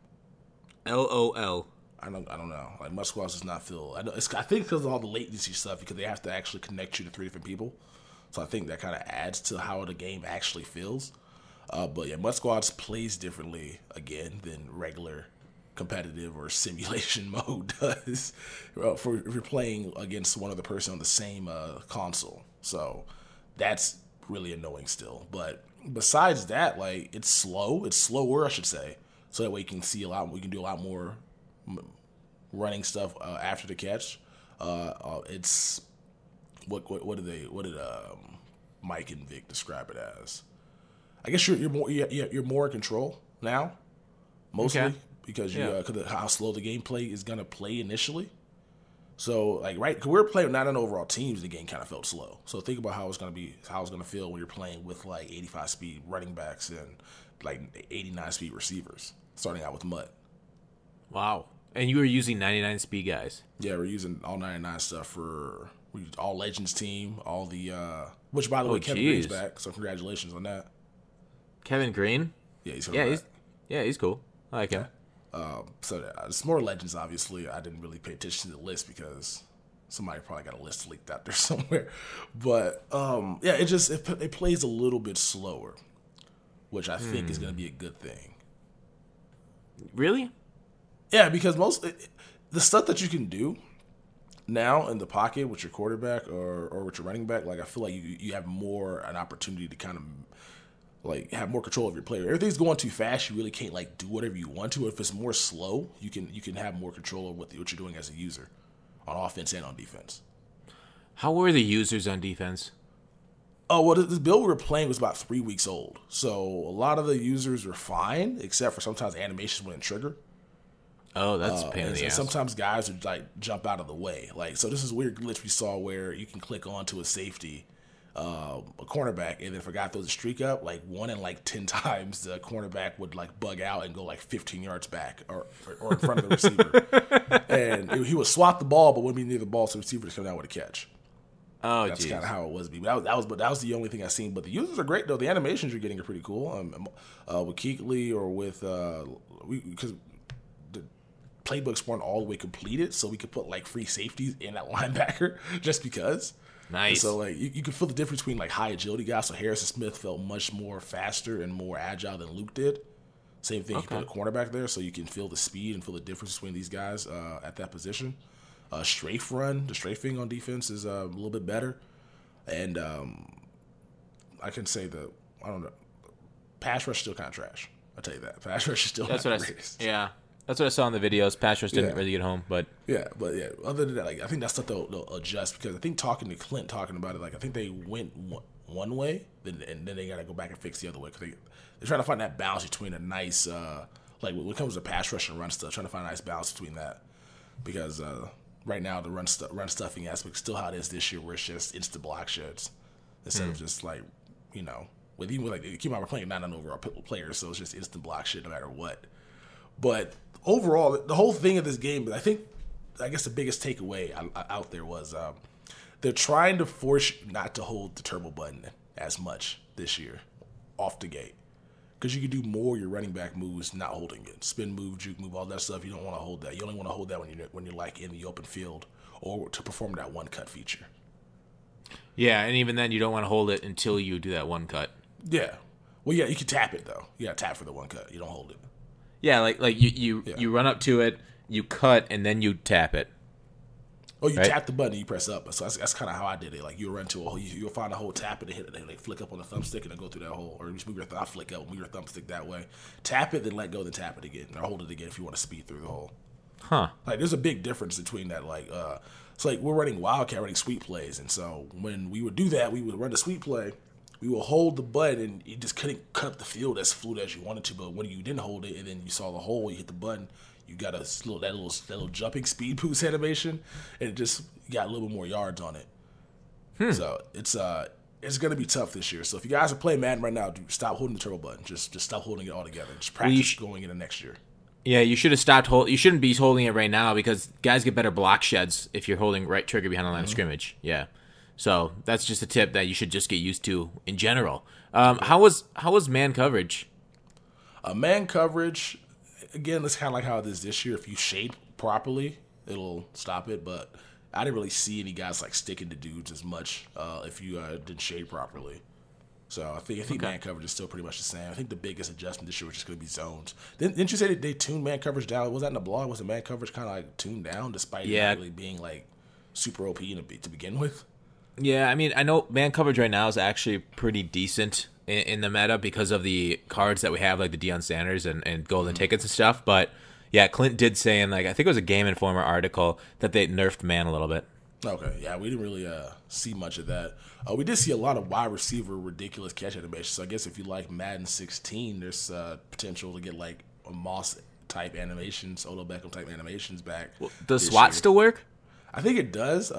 LOL. I don't know. Like Mud Squads does not feel. I think because of all the latency stuff, because they have to actually connect you to 3 different people. So I think that kind of adds to how the game actually feels. But yeah, Mud Squads plays differently again than regular competitive or simulation mode does. If you're playing against one other person on the same console, so that's really annoying still. But besides that, like it's slow. It's slower, I should say. So that way you can see a lot. We can do a lot more running stuff after the catch. It's what did Mike and Vic describe it as? I guess you're more in control now, mostly because cause of how slow the gameplay is gonna play initially. So like cause we were playing with 9 overall teams, the game kind of felt slow. So think about how it's gonna feel when you're playing with like 85 speed running backs and like 89 speed receivers, starting out with Mud. Wow. And you were using 99 speed guys. Yeah, we're using all 99 stuff for all Legends team, all the which by the way Kevin Green's back, so congratulations on that. Kevin Green? Yeah, he's cool. I like him. So it's more Legends, obviously. I didn't really pay attention to the list because somebody probably got a list leaked out there somewhere. But it plays a little bit slower, which I think is going to be a good thing. Really? Yeah, because the stuff that you can do now in the pocket with your quarterback or with your running back, like I feel like you have more an opportunity to kind of like have more control of your player. Everything's going too fast. You really can't like do whatever you want to. If it's more slow, you can have more control of what you're doing as a user on offense and on defense. How were the users on defense? Oh, well, this build we were playing was about 3 weeks old. So a lot of the users were fine, except for sometimes animations wouldn't trigger. Oh, that's a pain in the ass. Sometimes guys would like jump out of the way. Like, so this is a weird glitch we saw where you can click onto a safety, a cornerback, and then if a guy throws a streak up, like 1 in like 10 times the cornerback would like bug out and go like 15 yards back or in front of the receiver. And he would swat the ball, but wouldn't be near the ball, so the receiver just come down with a catch. Oh, that's kind of how it was. But that was the only thing I seen. But the users are great though. The animations you're getting are pretty cool. With Keekly or with because the playbooks weren't all the way completed, so we could put like free safeties in that linebacker just because. Nice. And so like you could feel the difference between like high agility guys. So Harrison Smith felt much more faster and more agile than Luke did. Same thing. Okay. You put a cornerback there, so you can feel the speed and feel the difference between these guys at that position. Strafe run, the strafing on defense is a little bit better, and I can say I don't know, pass rush is still kind of trash. I'll tell you that. Pass rush is still that's what that's what I saw in the videos. Pass rush didn't really get home, but other than that, like I think that's stuff they'll adjust because I think talking to Clint talking about it, like I think they went one way, and then they got to go back and fix the other way because they're trying to find that balance between a nice like when it comes to pass rush and run stuff, trying to find a nice balance between that because. Right now, the run stuffing aspect is still how it is this year, where it's just instant block sheds instead of just like, with like keep on we're playing 9 overall players, so it's just instant block shit no matter what. But overall, the whole thing of this game, I guess the biggest takeaway out there was they're trying to force you not to hold the turbo button as much this year off the gate. Because you can do more your running back moves not holding it. Spin move, juke move, all that stuff. You don't want to hold that. You only want to hold that when you're like in the open field or to perform that one cut feature. Yeah, and even then you don't want to hold it until you do that one cut. Yeah. Well, yeah, you can tap it though. You got to tap for the one cut. You don't hold it. Yeah, like you run up to it, you cut, and then you tap it. Oh, you tap the button and you press up. So that's kind of how I did it. Like you run to a hole, you'll find a hole, tap it, and hit it, and like flick up on the thumbstick and then go through that hole. Or just move your flick up, move your thumbstick that way. Tap it, then let go, then tap it again, or hold it again if you want to speed through the hole. Huh. Like, there's a big difference between that. It's like we're running Wildcat, running sweep plays, and so when we would do that, we would run the sweep play. We will hold the button, and you just couldn't cut up the field as fluid as you wanted to. But when you didn't hold it, and then you saw the hole, you hit the button, you got that little jumping speed boost animation, and it just got a little bit more yards on it. So it's gonna be tough this year. So if you guys are playing Madden right now, stop holding the turbo button. Just stop holding it altogether. Just practice going into next year. Yeah, you should have stopped. You shouldn't be holding it right now because guys get better block sheds if you're holding right trigger behind the line of scrimmage. Yeah, so that's just a tip that you should just get used to in general. How was man coverage? Man coverage, again, it's kind of like how it is this year. If you shade properly, it'll stop it. But I didn't really see any guys like sticking to dudes as much if you didn't shade properly. So I think man coverage is still pretty much the same. I think the biggest adjustment this year was just going to be zones. Didn't you say that they tuned man coverage down? Was that in the blog? Was the man coverage kind of like tuned down despite it not really being like super OP to begin with? Yeah, I mean, I know man coverage right now is actually pretty decent in the meta because of the cards that we have, like the Deion Sanders and golden tickets and stuff. But yeah, Clint did say in I think it was a Game Informer article that they nerfed man a little bit. Okay, yeah, we didn't really see much of that. We did see a lot of wide receiver ridiculous catch animations. So I guess if you like Madden 16, there's potential to get like a Moss type animations, Odell Beckham type animations back. Well, does SWAT still work? I think it does,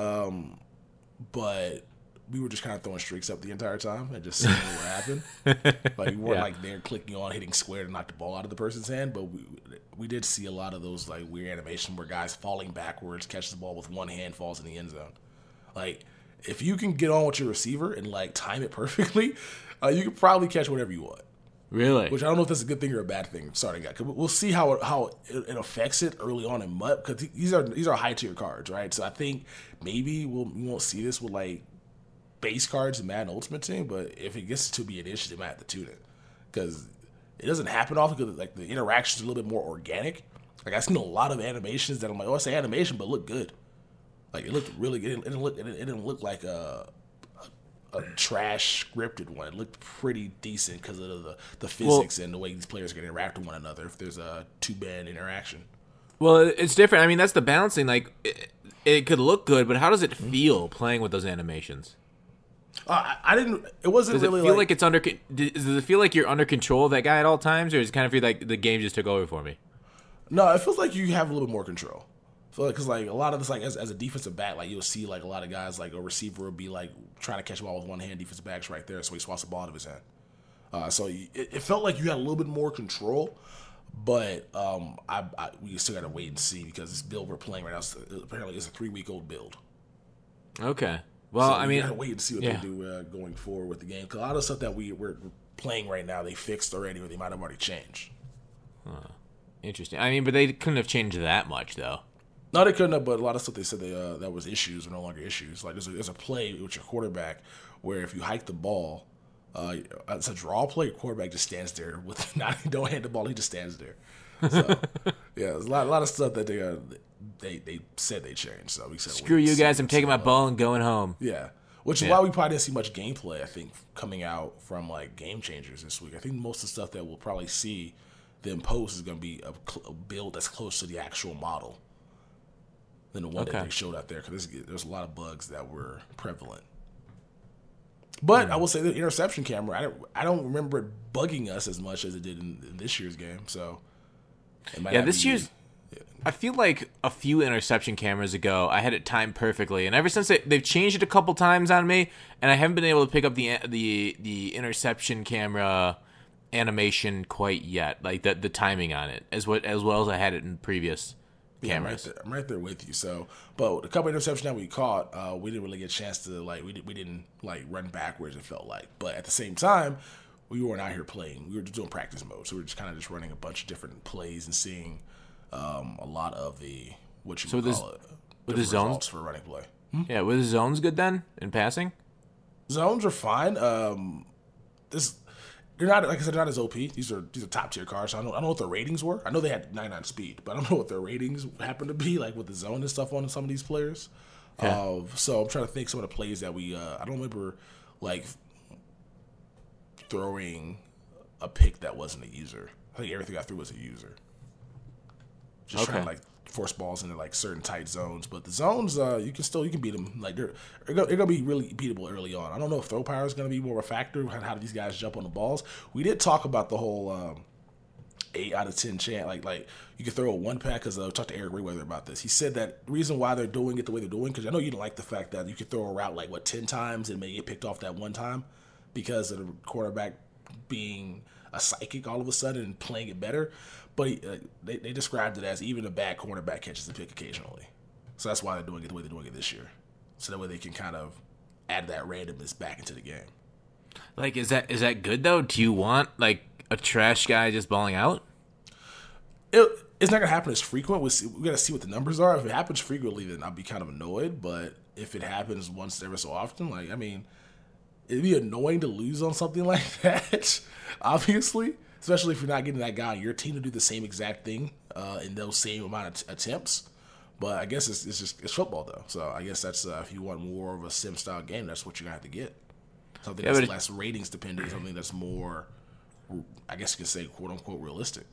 but we were just kind of throwing streaks up the entire time and just seeing what happened. Like we weren't like there clicking on hitting square to knock the ball out of the person's hand, but we did see a lot of those like weird animation where guys falling backwards, catch the ball with one hand, falls in the end zone. Like if you can get on with your receiver and like time it perfectly, you can probably catch whatever you want. Really? Which I don't know if that's a good thing or a bad thing. Starting out, we'll see how it affects it early on in MUT because these are high tier cards, right? So I think maybe we won't see this with like base cards in Madden Ultimate Team, but if it gets to be an issue, they might have to tune it because it doesn't happen often because like the interactions are a little bit more organic. Like I've seen a lot of animations that I'm like, oh, it's an animation, but it looked good. Like it looked really good. It didn't look like a trash scripted one. It looked pretty decent because of the physics and the way these players can interact with one another if there's a two-band interaction. Well, it's different. I mean, that's the balancing. Like, it could look good, but how does it feel playing with those animations? I didn't. It wasn't does really. Does it feel like it's under? Does it feel like you're under control of that guy at all times, or does it kind of feel like the game just took over for me? No, it feels like you have a little bit more control. Because like a lot of this, like as a defensive back, like you'll see like a lot of guys, like a receiver will be like trying to catch the ball with one hand, defensive back's right there, so he swats the ball out of his hand. So it felt like you had a little bit more control, but we still got to wait and see because this build we're playing right now apparently is a 3-week-old build. Okay. Well, so I mean, gotta wait and see what they do going forward with the game. Because a lot of stuff that we're playing right now, they fixed already, or they might have already changed. Interesting. I mean, but they couldn't have changed that much, though. No, they couldn't have, but a lot of stuff they said that was issues are no longer issues. Like there's a play with your quarterback where if you hike the ball, it's a draw play. Your quarterback just stands there with don't hand the ball. He just stands there. So yeah, there's a lot of stuff that they said they changed. So we said screw you guys. I'm taking my ball and going home. Yeah, which is why we probably didn't see much gameplay. I think coming out from like game changers this week. I think most of the stuff that we'll probably see them post is going to be a build that's close to the actual model than the one that they showed out there, because there's a lot of bugs that were prevalent. But I will say the interception camera, I don't remember it bugging us as much as it did in this year's game. So this year's. I feel like a few interception cameras ago, I had it timed perfectly, and ever since they've changed it a couple times on me, and I haven't been able to pick up the interception camera animation quite yet, like the timing on it, as well as I had it in previous cameras. Yeah, I'm right there with you. So, but a couple of interceptions that we caught, we didn't really get a chance to we didn't like run backwards. It felt like, but at the same time, we weren't out here playing. We were just doing practice mode, so we were just kind of just running a bunch of different plays and seeing a lot of the what you call it with the zones for running play. Yeah, were the zones good then in passing? Zones are fine. They're not, like I said, they're not as OP. These are top tier cars. So I don't know what their ratings were. I know they had 99 speed, but I don't know what their ratings happen to be, like with the zone and stuff on some of these players. Yeah. So I'm trying to think some of the plays that we. I don't remember like throwing a pick that wasn't a user. I think everything I threw was a user. Just trying to like force balls into like certain tight zones. But the zones, you can beat them. Like they're gonna be really beatable early on. I don't know if throw power is gonna be more of a factor. How do these guys jump on the balls? We did talk about the whole 8 out of 10 chance. Like you can throw a one pack because I talked to Eric Rayweather about this. He said that the reason why they're doing it the way they're doing, because I know you don't like the fact that you can throw a route like 10 times and may get picked off that one time because of the quarterback being a psychic all of a sudden and playing it better. But they described it as even a bad cornerback catches a pick occasionally. So that's why they're doing it the way they're doing it this year. So that way they can kind of add that randomness back into the game. Like, is that good though? Do you want like a trash guy just balling out? It's not gonna happen as frequent. We gotta see what the numbers are. If it happens frequently, then I'll be kind of annoyed. But if it happens once every so often, like I mean, it'd be annoying to lose on something like that. Obviously, especially if you're not getting that guy on your team to do the same exact thing in those same amount of attempts. But I guess it's football though. So I guess that's if you want more of a sim style game, that's what you're gonna have to get. Something that's less ratings dependent, something that's more, I guess you could say, quote unquote, realistic.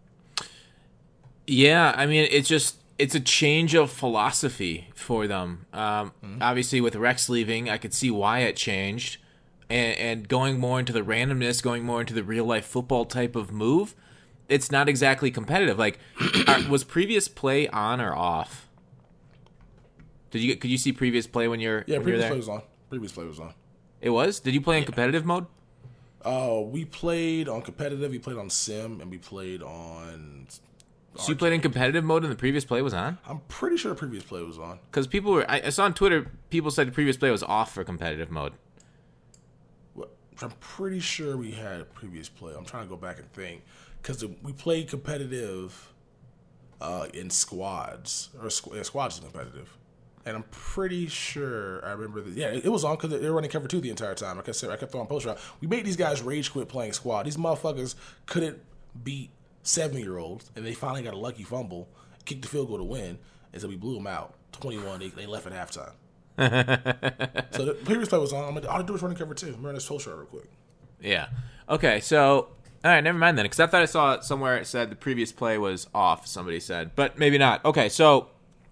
Yeah, I mean, it's a change of philosophy for them. Obviously, with Rex leaving, I could see why it changed, and going more into the randomness, going more into the real life football type of move. It's not exactly competitive. Like, was previous play on or off? Could you see previous play when you're previous play was on. Previous play was on. It was. Did you play in competitive mode? We played on competitive. We played on sim, and we played on. So you played in competitive mode and the previous play was on? I'm pretty sure the previous play was on. Because I saw on Twitter, people said the previous play was off for competitive mode. I'm pretty sure we had a previous play. I'm trying to go back and think. Because we played competitive in squads. Squads is competitive. And I'm pretty sure I remember that. Yeah, it was on because they were running cover 2 the entire time. Like I said, I kept throwing post route. We made these guys rage quit playing squad. These motherfuckers couldn't beat 7-year-olds, and they finally got a lucky fumble, kicked the field goal to win, and so we blew them out. 21, they left at halftime. So the previous play was on. All I do is running cover 2. I'm running this post route real quick. Yeah. Okay, so, all right, never mind then, because I thought I saw it somewhere it said the previous play was off, somebody said, but maybe not. Okay, so,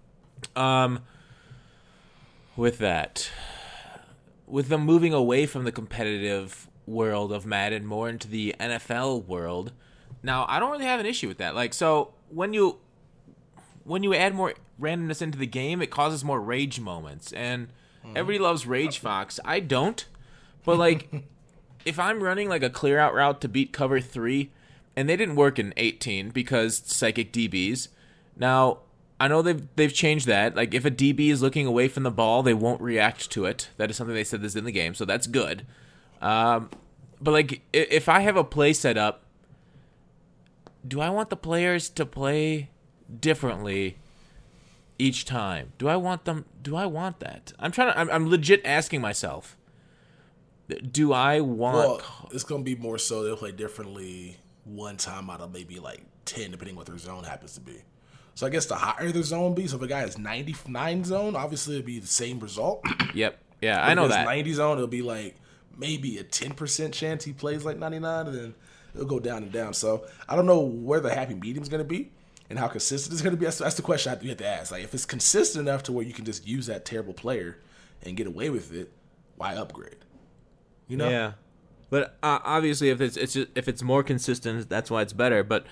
with that, with them moving away from the competitive world of Madden more into the NFL world, now I don't really have an issue with that. Like, so when you add more randomness into the game, it causes more rage moments, and everybody loves Rage Fox. I don't, but like, if I'm running like a clear out route to beat cover 3, and they didn't work in 18 because psychic DBs. Now I know they've changed that. Like, if a DB is looking away from the ball, they won't react to it. That is something they said is in the game, so that's good. But like, if I have a play set up, do I want the players to play differently each time? Do I want that? I'm legit asking myself. Do I want... Well, it's going to be more so they'll play differently one time out of maybe like 10, depending what their zone happens to be. So I guess the higher the zone be, so if a guy has 99 zone, obviously it'll be the same result. Yep. Yeah, I know that. 90 zone, it'll be like maybe a 10% chance he plays like 99, and then it'll go down and down. So I don't know where the happy medium is going to be and how consistent it's going to be. That's the question you have to ask. Like, if it's consistent enough to where you can just use that terrible player and get away with it, why upgrade? You know? Yeah. But obviously, if it's more consistent, that's why it's better. But,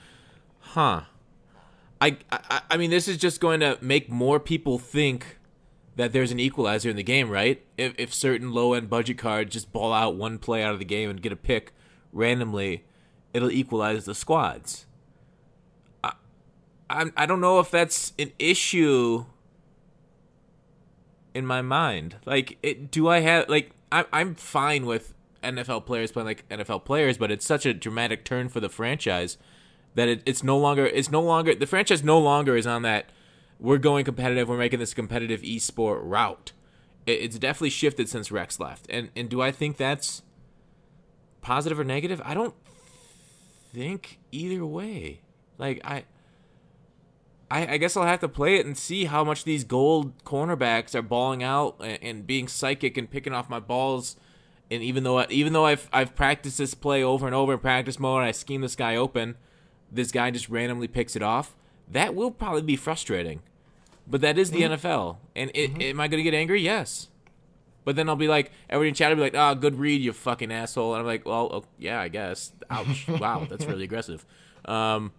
I mean, this is just going to make more people think that there's an equalizer in the game, right? If certain low-end budget cards just ball out one play out of the game and get a pick randomly, it'll equalize the squads. I don't know if that's an issue in my mind. Like, I'm fine with NFL players playing like NFL players, but it's such a dramatic turn for the franchise that it's no longer the franchise no longer is on that we're going competitive, we're making this competitive esport route. It's definitely shifted since Rex left. And do I think that's positive or negative? I don't think either way. Like, I guess I'll have to play it and see how much these gold cornerbacks are balling out and being psychic and picking off my balls. And even though I've practiced this play over and over in practice mode, and I scheme this guy open, this guy just randomly picks it off. that will probably be frustrating. But that is the NFL. And am I going to get angry? Yes. But then I'll be like, everybody in chat will be like, "Ah, good read, you fucking asshole." And I'm like, well, yeah, I guess. Ouch. Wow, that's really aggressive. Let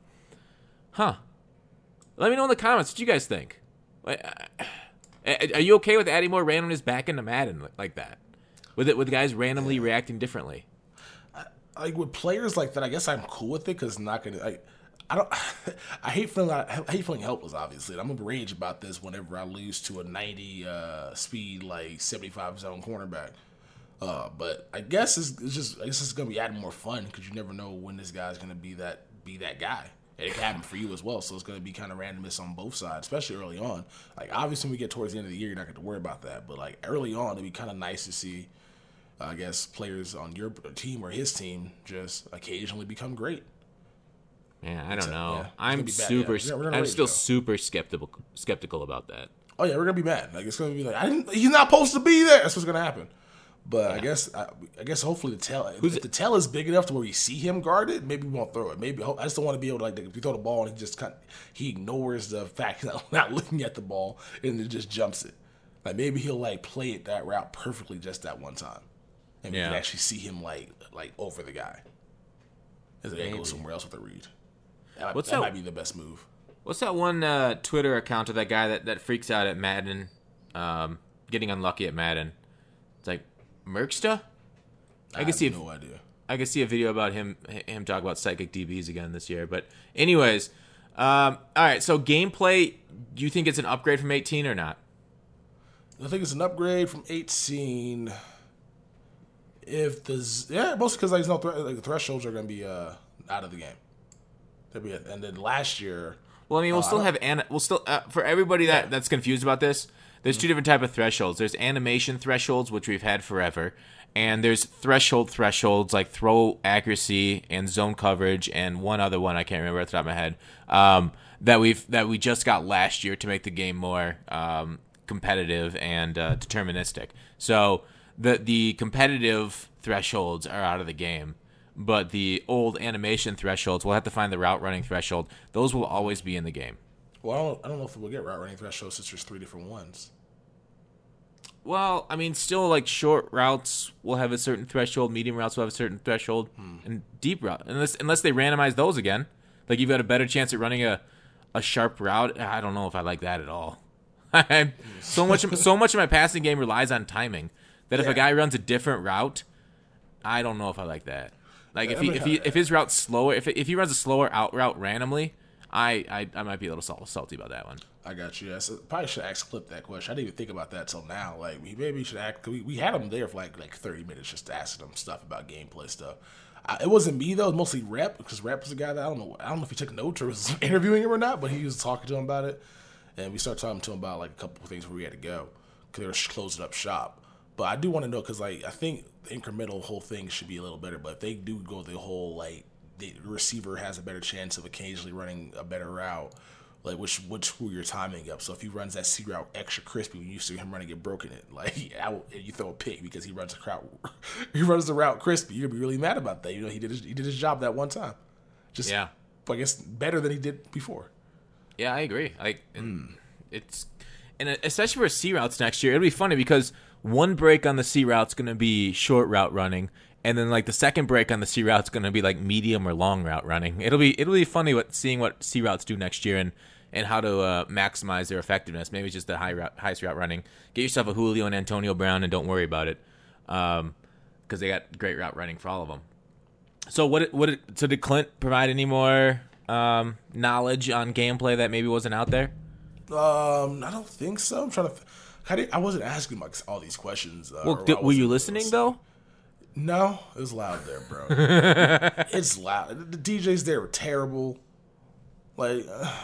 me know in the comments what you guys think. Are you okay with adding more randomness back into Madden like that? With guys randomly reacting differently? Like with players like that, I guess I'm cool with it because it's not gonna. I don't. I hate feeling helpless. Obviously, and I'm gonna rage about this whenever I lose to a 90 speed, like 75 zone cornerback. But I guess it's gonna be adding more fun because you never know when this guy's gonna be that guy. And it can happen for you as well. So it's gonna be kind of randomness on both sides, especially early on. Like obviously, when we get towards the end of the year, you're not gonna have to worry about that. But like early on, it'd be kind of nice to see. I guess players on your team or his team just occasionally become great. Yeah, I don't know. Yeah, I'm super skeptical about that. Oh yeah, we're gonna be mad. Like it's gonna be like he's not supposed to be there. That's what's gonna happen. But I guess hopefully if the tail is big enough to where we see him guarded, maybe we won't throw it. Maybe I just don't want to be able to like if you throw the ball and he ignores the fact he's not looking at the ball and it just jumps it. Like maybe he'll like play it that route perfectly just that one time. And we can actually see him like over the guy. As they go somewhere else with a read. That might be the best move. What's that one Twitter account of that guy that freaks out at Madden, getting unlucky at Madden? It's like Merksta? I have no idea. I could see a video about him talk about psychic DBs again this year. But anyways, all right. So gameplay, do you think it's an upgrade from 18 or not? I think it's an upgrade from 18. Mostly because there's no the thresholds are going to be out of the game. And then last year. Well, I mean, we'll still for everybody that's confused about this. There's two different type of thresholds. There's animation thresholds, which we've had forever, and there's thresholds like throw accuracy and zone coverage, and one other one I can't remember off the top of my head. That we just got last year to make the game more competitive and deterministic. So the competitive thresholds are out of the game, but the old animation thresholds, we'll have to find the route running threshold. Those will always be in the game. Well, I don't know if we'll get route running thresholds since there's 3 different ones. Well, I mean, still like short routes will have a certain threshold, medium routes will have a certain threshold, and deep route unless they randomize those again. Like you've got a better chance at running a sharp route. I don't know if I like that at all. so much of my passing game relies on timing that if a guy runs a different route, I don't know if I like that. Like if his route's slower, if he runs a slower out route randomly, I might be a little salty about that one. I got you. Probably should ask Clip that question. I didn't even think about that till now. Like maybe should ask. We had him there for like 30 minutes just asking him stuff about gameplay stuff. It wasn't me though. It was mostly Rep because Rep was the guy that I don't know if he took notes or was interviewing him or not, but he was talking to him about it, and we started talking to him about like a couple of things where we had to go because they were closing up shop. But I do want to know because like I think the incremental whole thing should be a little better. But if they do go the whole like the receiver has a better chance of occasionally running a better route, like which would screw your timing up. So if he runs that C route extra crispy, when you see him running it broken it, like you throw a pick because he runs the route crispy, you're gonna be really mad about that. You know he did his job that one time. I guess better than he did before. Yeah, I agree. It's especially for C routes next year, it'll be funny because one break on the C route's gonna be short route running. And then like the second break on the C route's going to be like medium or long route running. It'll be funny seeing what C routes do next year and how to maximize their effectiveness. Maybe it's just the highest route running. Get yourself a Julio and Antonio Brown and don't worry about it, because they got great route running for all of them. So did Clint provide any more knowledge on gameplay that maybe wasn't out there? I don't think so. I'm trying to. I wasn't asking like all these questions. Were you listening though? No, it was loud there, bro. It's loud. The DJs there were terrible. Like,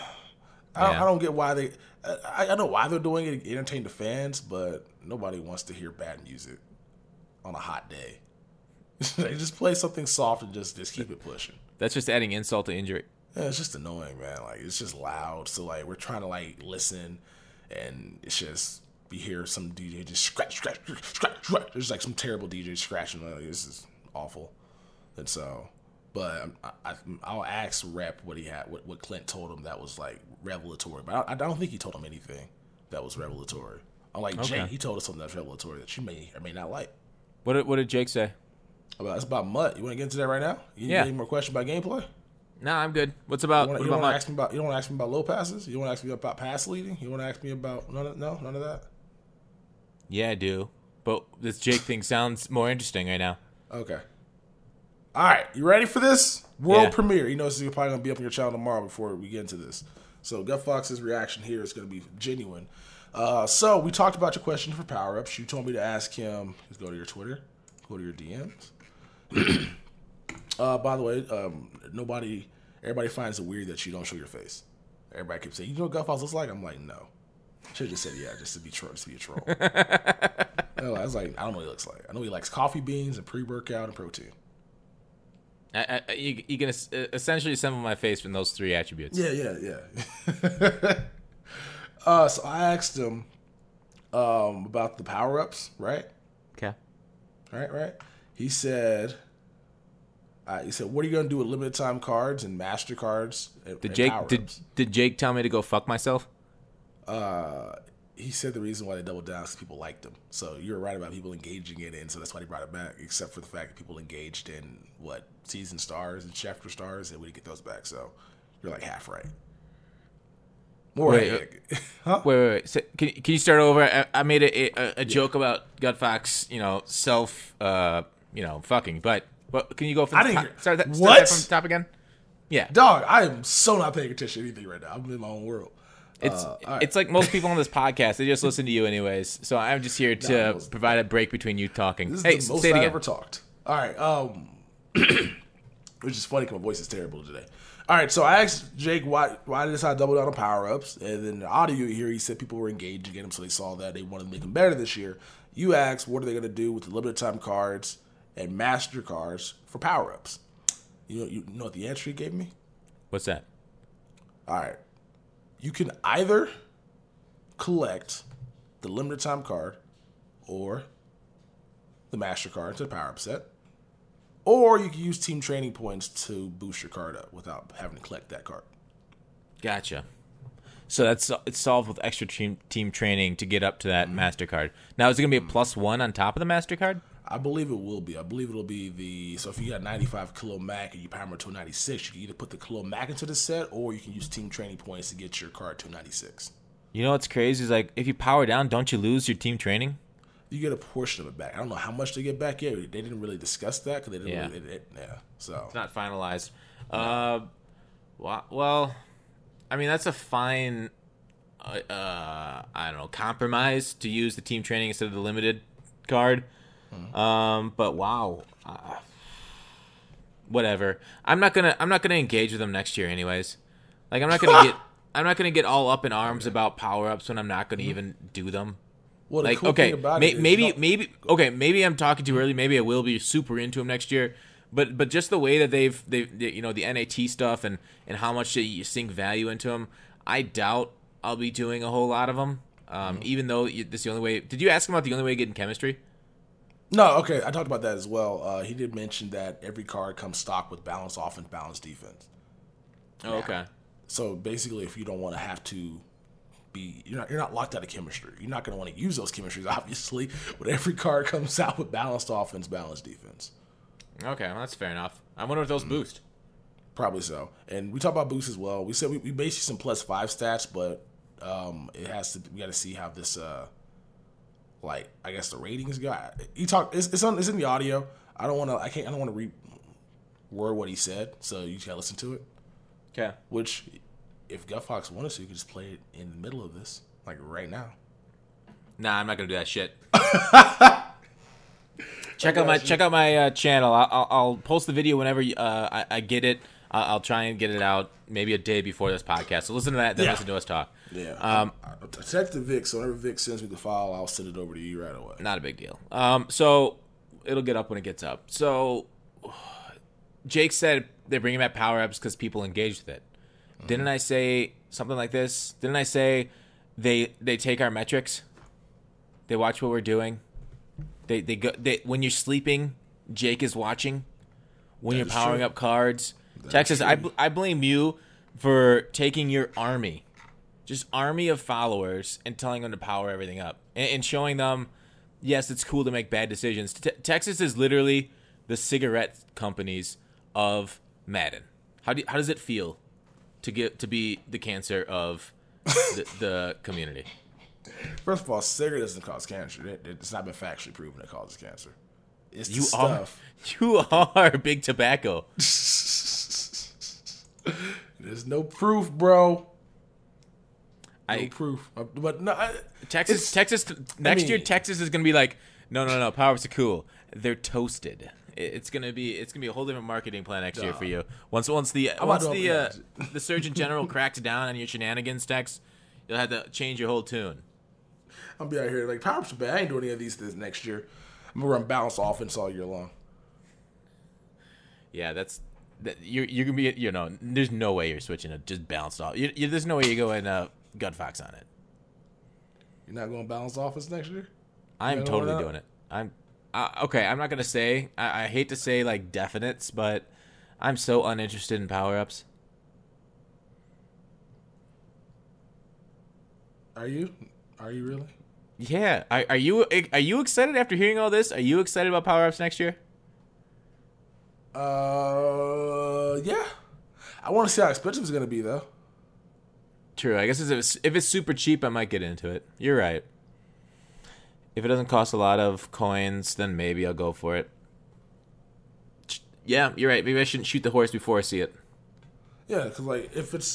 I don't get why they. I know why they're doing it to entertain the fans, but nobody wants to hear bad music on a hot day. They just play something soft and just keep it pushing. That's just adding insult to injury. Yeah, it's just annoying, man. Like, it's just loud. So like, we're trying to like listen, and it's just. You hear some DJ just scratch. There's like some terrible DJ scratching. Like, this is awful. And so, But I'll ask Rep what he had, what Clint told him that was like revelatory. But I don't think he told him anything that was revelatory. Unlike Jake, he told us something that's revelatory that you may or may not like. What did Jake say? It's about Mutt. You want to get into that right now? You Yeah. Any more questions about gameplay? No, I'm good. What's about? You What don't about want to Mutt? ask me about. You don't want to ask me about low passes. You don't want to ask me about pass leading. You want to ask me about none of that. Yeah, I do. But this Jake thing sounds more interesting right now. Okay. All right, you ready for this world Yeah. premiere? You know this is probably gonna be up on your channel tomorrow before we get into this. So Gut Fox's reaction here is gonna be genuine. So we talked about your question for power ups. You told me to ask him. Just go to your Twitter, go to your DMs. By the way, everybody finds it weird that you don't show your face. Everybody keeps saying, "You know what Gut Fox looks like?" I'm like, no. Should have just said yeah, just to be a troll. I was like, I don't know what he looks like. I know he likes coffee beans and pre-workout and protein. You can essentially assemble my face from those three attributes. Yeah. So I asked him about the power ups, right? Okay. Right. He said, "What are you gonna do with limited time cards and master cards?" Did Jake tell me to go fuck myself? He said the reason why they doubled down is because people liked them. So you're right about people engaging in it, and so that's why they brought it back. Except for the fact that people engaged in season stars and chapter stars, and we didn't get those back. So you're like half right. Huh? Wait. So, can you start over? I made a joke about Gut Fox, fucking. But can you go from I didn't hear. start that from the top again? Yeah, Dog, I am so not paying attention to anything right now. I'm in my own world. It's like most people on this podcast. They just listen to you anyways. So I'm just here to provide a break between you talking. This is Hey, the most say it I again. ever talked. All right. Which is funny because my voice is terrible today. All right, so I asked Jake why they decided to double down on power ups, and then the audio here he said people were engaging in them, so they saw that they wanted to make them better this year. You asked what are they going to do with the limited time cards and master cards for power ups. You know what the answer he gave me? What's that? All right. You can either collect the limited time card or the master card to the power up set, or you can use team training points to boost your card up without having to collect that card. Gotcha. So it's solved with extra team training to get up to that MasterCard. Now, is it going to be a +1 on top of the MasterCard? I believe it will be. I believe it'll be so if you got 95 kilo Mac and you power him to a 96, you can either put the kilo Mac into the set or you can use team training points to get your card to a 96. You know what's crazy is like if you power down, don't you lose your team training? You get a portion of it back. I don't know how much they get back yet. They didn't really discuss that because they didn't. Yeah. So It's not finalized. Well, I mean that's a fine, I don't know, compromise to use the team training instead of the limited card. But wow, whatever. I'm not gonna engage with them next year, anyways. Like I'm not gonna get all up in arms about power ups when I'm not gonna even do them. Well, the Like cool okay, thing about it is maybe I'm talking too early. Maybe I will be super into them next year. But just the way that they've the NAT stuff and how much they sink value into them, I doubt I'll be doing a whole lot of them. Even though this is the only way. Did you ask him about the only way of getting chemistry? No, okay. I talked about that as well. He did mention that every card comes stocked with balanced offense, balanced defense. Oh, okay. So basically, if you don't want to have to be, you're not locked out of chemistry. You're not going to want to use those chemistries, obviously. But every card comes out with balanced offense, balanced defense. Okay, well, that's fair enough. I wonder if those boost. Probably so. And we talked about boosts as well. We said we based you some +5 stats, but it has to. We got to see how this. Like I guess the ratings go. He talked. It's in the audio. I don't want to. I don't want to reword what he said. So you just gotta listen to it. Okay. Which, if Gut Fox wanted to, you could just play it in the middle of this, like right now. Nah, I'm not gonna do that shit. Check out my channel. I'll post the video whenever I get it. I'll try and get it out maybe a day before this podcast. So listen to that, then listen to us talk. Yeah. I texted Vic, so whenever Vic sends me the file, I'll send it over to you right away. Not a big deal. So it'll get up when it gets up. So Jake said they're bringing back power ups because people engaged with it. Mm-hmm. Didn't I say something like this? Didn't I say they take our metrics? They watch what we're doing. They when you're sleeping, Jake is watching. when That you're is powering true. up cards. That Texas, is true. I blame you for taking your army, just army of followers, and telling them to power everything up and showing them, yes, it's cool to make bad decisions. Texas is literally the cigarette companies of Madden. How does it feel to be the cancer of the community? First of all, cigarette doesn't cause cancer. It's not been factually proven it causes cancer. It's the You stuff. you are big tobacco. There's no proof, bro. No I proof. But no, Texas next year Texas is gonna be like, no, power ups are cool. They're toasted. It's gonna be a whole different marketing plan next year for you. Once the Surgeon General cracks down on your shenanigans, Tex, you'll have to change your whole tune. I'll be out here like power ups are bad. I ain't doing any of these this next year. I'm gonna run balanced offense all year long. Yeah, you're gonna be, there's no way you're switching to just balanced off. There's no way you're going Gut Fox on it. You're not going balanced offense next year? I'm totally doing it. Okay. I'm not gonna say. I hate to say like definites, but I'm so uninterested in power ups. Are you? Are you really? Yeah. Are you excited after hearing all this? Are you excited about power ups next year? Yeah. I want to see how expensive it's gonna be though. True. I guess if it's super cheap, I might get into it. You're right. If it doesn't cost a lot of coins, then maybe I'll go for it. Yeah, you're right. Maybe I shouldn't shoot the horse before I see it. Yeah, because like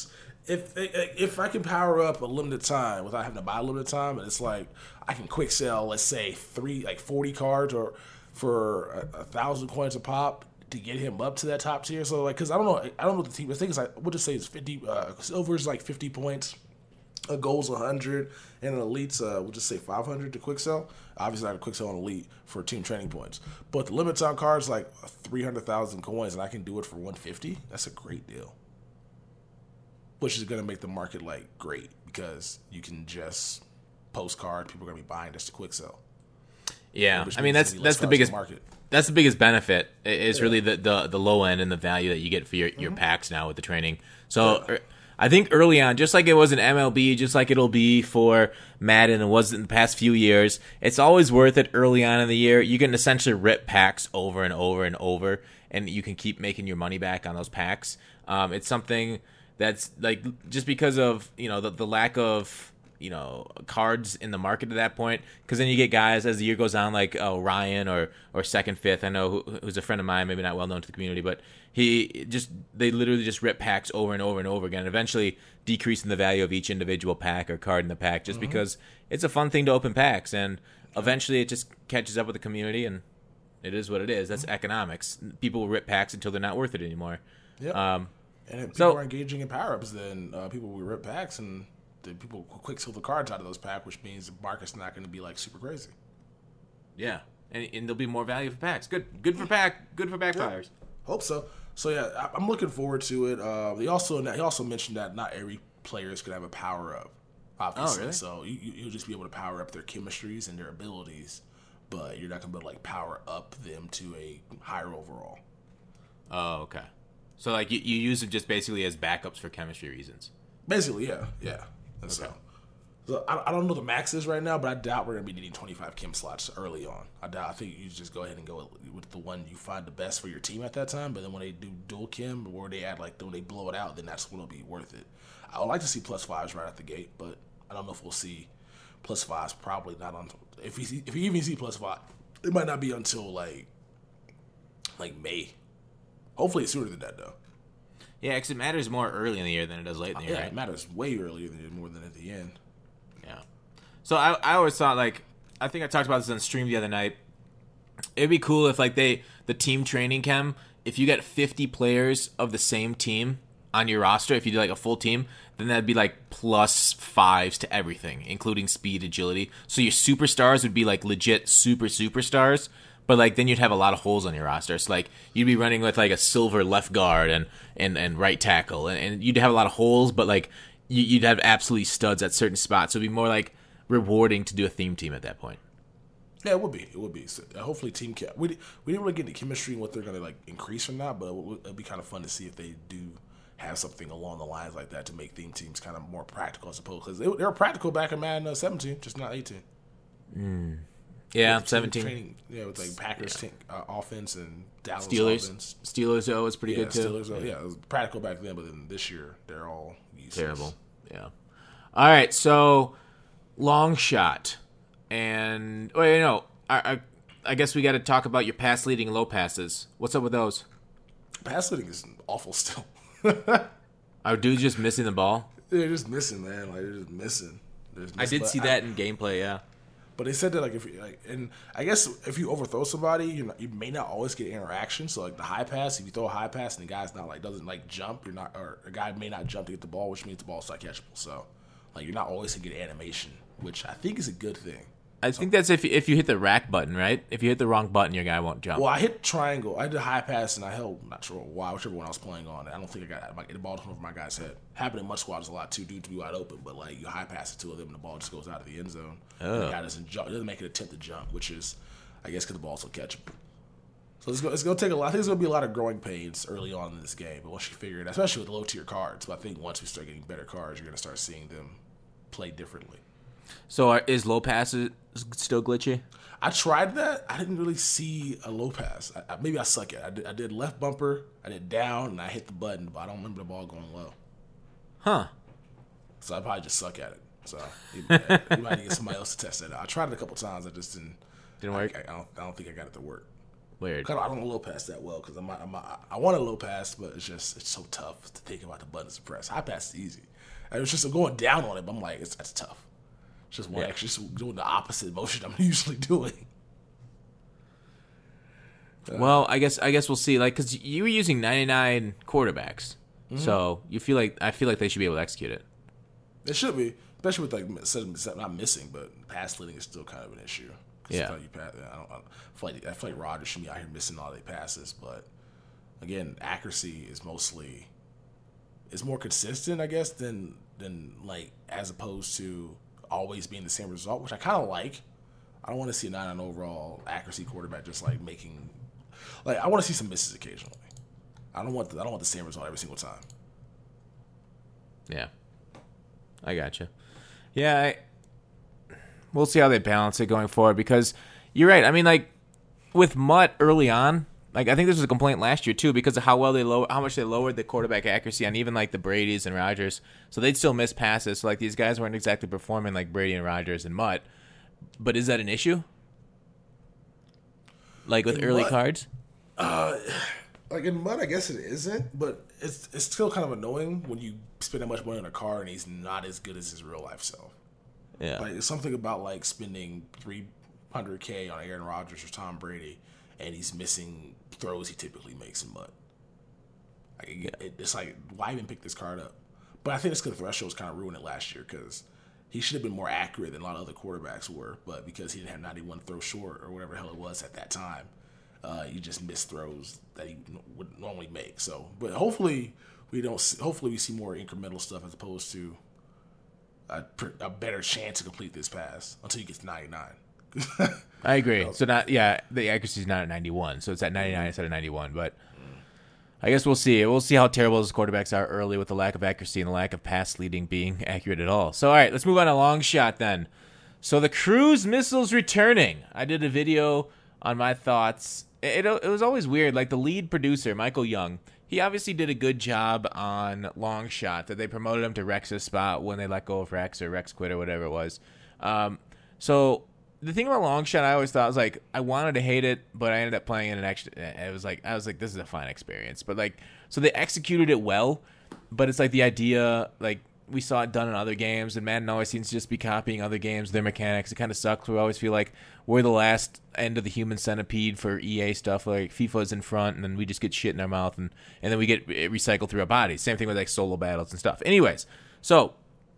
if I can power up a limited time without having to buy a limited time, and it's like I can quick sell, let's say 40 cards or for 1,000 coins a pop to get him up to that top tier. So like, because I don't know what the team. The thing is, we'll just say it's 50. Silver is like 50 points. A gold's 100, and an elite's we'll just say 500 to quick sell. Obviously, I have to quick sell an elite for team training points, but the limit time card's like 300,000 coins, and I can do it for 150. That's a great deal, which is going to make the market like great because you can just postcard. People are going to be buying just to quick sell. Yeah, I mean that's the biggest market. That's the biggest benefit. Is really the low end and the value that you get for your packs now with the training. So I think early on, just like it was in MLB, just like it'll be for Madden and was in the past few years, it's always worth it early on in the year. You can essentially rip packs over and over and over, and you can keep making your money back on those packs. It's something that's like just because of the lack of cards in the market at that point, because then you get guys as the year goes on like Ryan or Second Fifth. I know who's a friend of mine, maybe not well known to the community, but they literally just rip packs over and over and over again, eventually decreasing the value of each individual pack or card in the pack just because it's a fun thing to open packs, and eventually it just catches up with the community, and it is what it is. That's economics. People will rip packs until they're not worth it anymore. Yeah. And if people are engaging in power-ups, then people will rip packs, and the people quick sell the cards out of those packs, which means the market's not going to be like super crazy. Yeah, and there'll be more value for packs. Good for backfires. Hope so. So yeah, I'm looking forward to it. He also mentioned that not every player is going to have a power up, obviously. Oh, really? So you'll just be able to power up their chemistries and their abilities, but you're not going to be able to like power up them to a higher overall. Oh, okay. So like you use them just basically as backups for chemistry reasons. Basically, yeah. And so I don't know the max is right now, but I doubt we're gonna be needing 25 chem slots early on. I think you just go ahead and go with the one you find the best for your team at that time. But then when they do dual chem or they add when they blow it out, then that's when it'll be worth it. I would like to see +5s right out the gate, but I don't know if we'll see +5s. Probably not on. If you even see +5, it might not be until like May. Hopefully it's sooner than that though. Yeah, because it matters more early in the year than it does late in the year, Yeah, right? it matters way earlier more than at the end. Yeah. So I always thought, I think I talked about this on stream the other night. It'd be cool if the team training chem, if you get 50 players of the same team on your roster, if you do a full team, then that'd be +5s to everything, including speed, agility. So your superstars would be legit superstars. But then you'd have a lot of holes on your roster. So you'd be running with a silver left guard and right tackle, and you'd have a lot of holes. But you'd have absolutely studs at certain spots. So it'd be more rewarding to do a theme team at that point. Yeah, it would be. It would be. So, hopefully, we didn't really get the chemistry and what they're going to like increase or not, but it'd be kind of fun to see if they do have something along the lines like that to make theme teams kind of more practical, I suppose, because they were practical back in Madden 17, just not 18. Yeah, 17. Training, with like Packers offense and Dallas Steelers. offense. Steelers was pretty good too. Steelers, it was practical back then, but then this year they're all useless. Terrible. Yeah. All right, so long shot. And I guess we got to talk about your pass leading and low passes. What's up with those? Pass leading is awful still. Are dudes just missing the ball? They're just missing, man. Like they're just missing. I did see that in gameplay, yeah. But they said that and I guess if you overthrow somebody, you may not always get interaction. So like the high pass, if you throw a high pass and the guy's not doesn't jump, or a guy may not jump to get the ball, which means the ball's not catchable. So like you're not always gonna get animation, which I think is a good thing. I think that's if you hit the rack button, right? If you hit the wrong button, your guy won't jump. Well, I hit triangle. I did high pass and I held, not sure why, whichever one I was playing on. I don't think I got the ball over my guy's head. Happened in Mud Squads a lot too, dude, to be wide open. But like you high pass the two of them and the ball just goes out of the end zone. Oh. And the guy doesn't jump, doesn't make an attempt to jump, which is, I guess, because the ball's so catchable. So it's going to take a lot. I think there's going to be a lot of growing pains early on in this game. But once you figure it out, especially with low tier cards, but I think once we start getting better cards, you're going to start seeing them play differently. So is low passes still glitchy? I tried that. I didn't really see a low pass. Maybe I suck at it. I did left bumper, I did down, and I hit the button, but I don't remember the ball going low. Huh. So I probably just suck at it. So you might need to get somebody else to test that out. I tried it a couple times. I just didn't work. I don't think I got it to work. Weird. I don't low pass that well because I want a low pass, but it's so tough to think about the buttons to press. High pass is easy. It was just going down on it, but I'm like, that's tough. It's just one extra, just doing the opposite motion I'm usually doing. Well, I guess we'll see. Like, because you were using 99 quarterbacks, so I feel like they should be able to execute it. It should be, especially with not missing, but pass leading is still kind of an issue. Yeah. I feel like Rodgers should be out here missing all their passes, but again, accuracy is more consistent, I guess, than like as opposed to always being the same result, which I kind of like. I don't want to see a 99 overall accuracy quarterback just like making, like I want to see some misses occasionally. I don't want the same result every single time. Yeah, I gotcha. Yeah, we'll see how they balance it going forward because you're right. I mean, like with Mutt early on, like I think this was a complaint last year too because of how much they lowered the quarterback accuracy on even like the Bradys and Rodgers. So they'd still miss passes. So like these guys weren't exactly performing like Brady and Rodgers and Mutt. But is that an issue? Like with early cards? Like in Mutt, I guess it isn't, but it's still kind of annoying when you spend that much money on a card and he's not as good as his real life self. Yeah. Like it's something about like spending $300K on Aaron Rodgers or Tom Brady, and he's missing throws he typically makes in Mutt. Like, it's like, why even pick this card up? But I think it's because the thresholds kind of ruined it last year because he should have been more accurate than a lot of other quarterbacks were, but because he didn't have 91 throw short or whatever the hell it was at that time, you just missed throws that he would normally make. So, but hopefully we see more incremental stuff as opposed to a better chance to complete this pass until you get to 99. I agree. So the accuracy is not at 91, so it's at 99 instead of 91. But I guess we'll see. We'll see how terrible those quarterbacks are early with the lack of accuracy and the lack of pass leading being accurate at all. So all right, let's move on to long shot then. So the cruise missiles returning. I did a video on my thoughts. It was always weird. Like the lead producer, Michael Young, he obviously did a good job on long shot that they promoted him to Rex's spot when they let go of Rex or Rex quit or whatever it was. So the thing about long shot, I always thought was like I wanted to hate it, but I ended up playing it and actually I was like this is a fine experience. But like so they executed it well, but it's like the idea like we saw it done in other games, and Madden always seems to just be copying other games, their mechanics. It kind of sucks. We always feel like we're the last end of the human centipede for EA stuff. Like FIFA's in front, and then we just get shit in our mouth, and then we get recycled through our bodies. Same thing with like solo battles and stuff. Anyways, so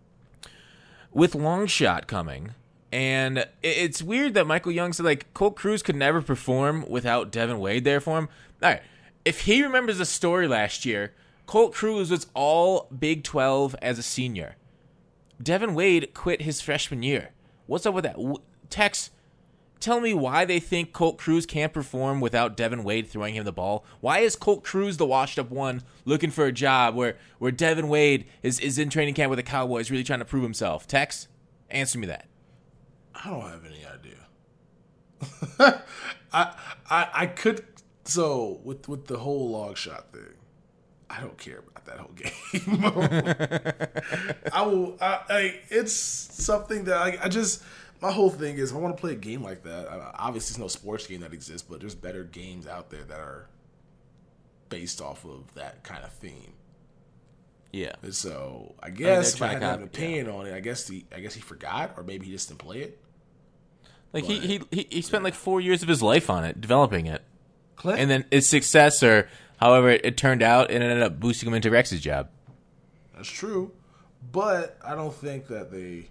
with long shot coming, and it's weird that Michael Young said like Colt Cruz could never perform without Devin Wade there for him. All right, if he remembers the story last year, Colt Cruz was all Big 12 as a senior. Devin Wade quit his freshman year. What's up with that? Tex tell me why they think Colt Cruz can't perform without Devin Wade throwing him the ball. Why is Colt Cruz the washed-up one looking for a job where Devin Wade is in training camp with the Cowboys really trying to prove himself? Tex, answer me that. I don't have any idea. I could. So with the whole long shot thing, I don't care about that whole game. It's something that I just. My whole thing is, if I want to play a game like that, obviously, there's no sports game that exists, but there's better games out there that are based off of that kind of theme. Yeah. And so I guess if I trying had to an opinion on it, I guess he forgot, or maybe he just didn't play it. Like he spent like 4 years of his life on it, developing it, Clint? and then its success, or however it turned out, it ended up boosting him into Rex's job. That's true, but I don't think that they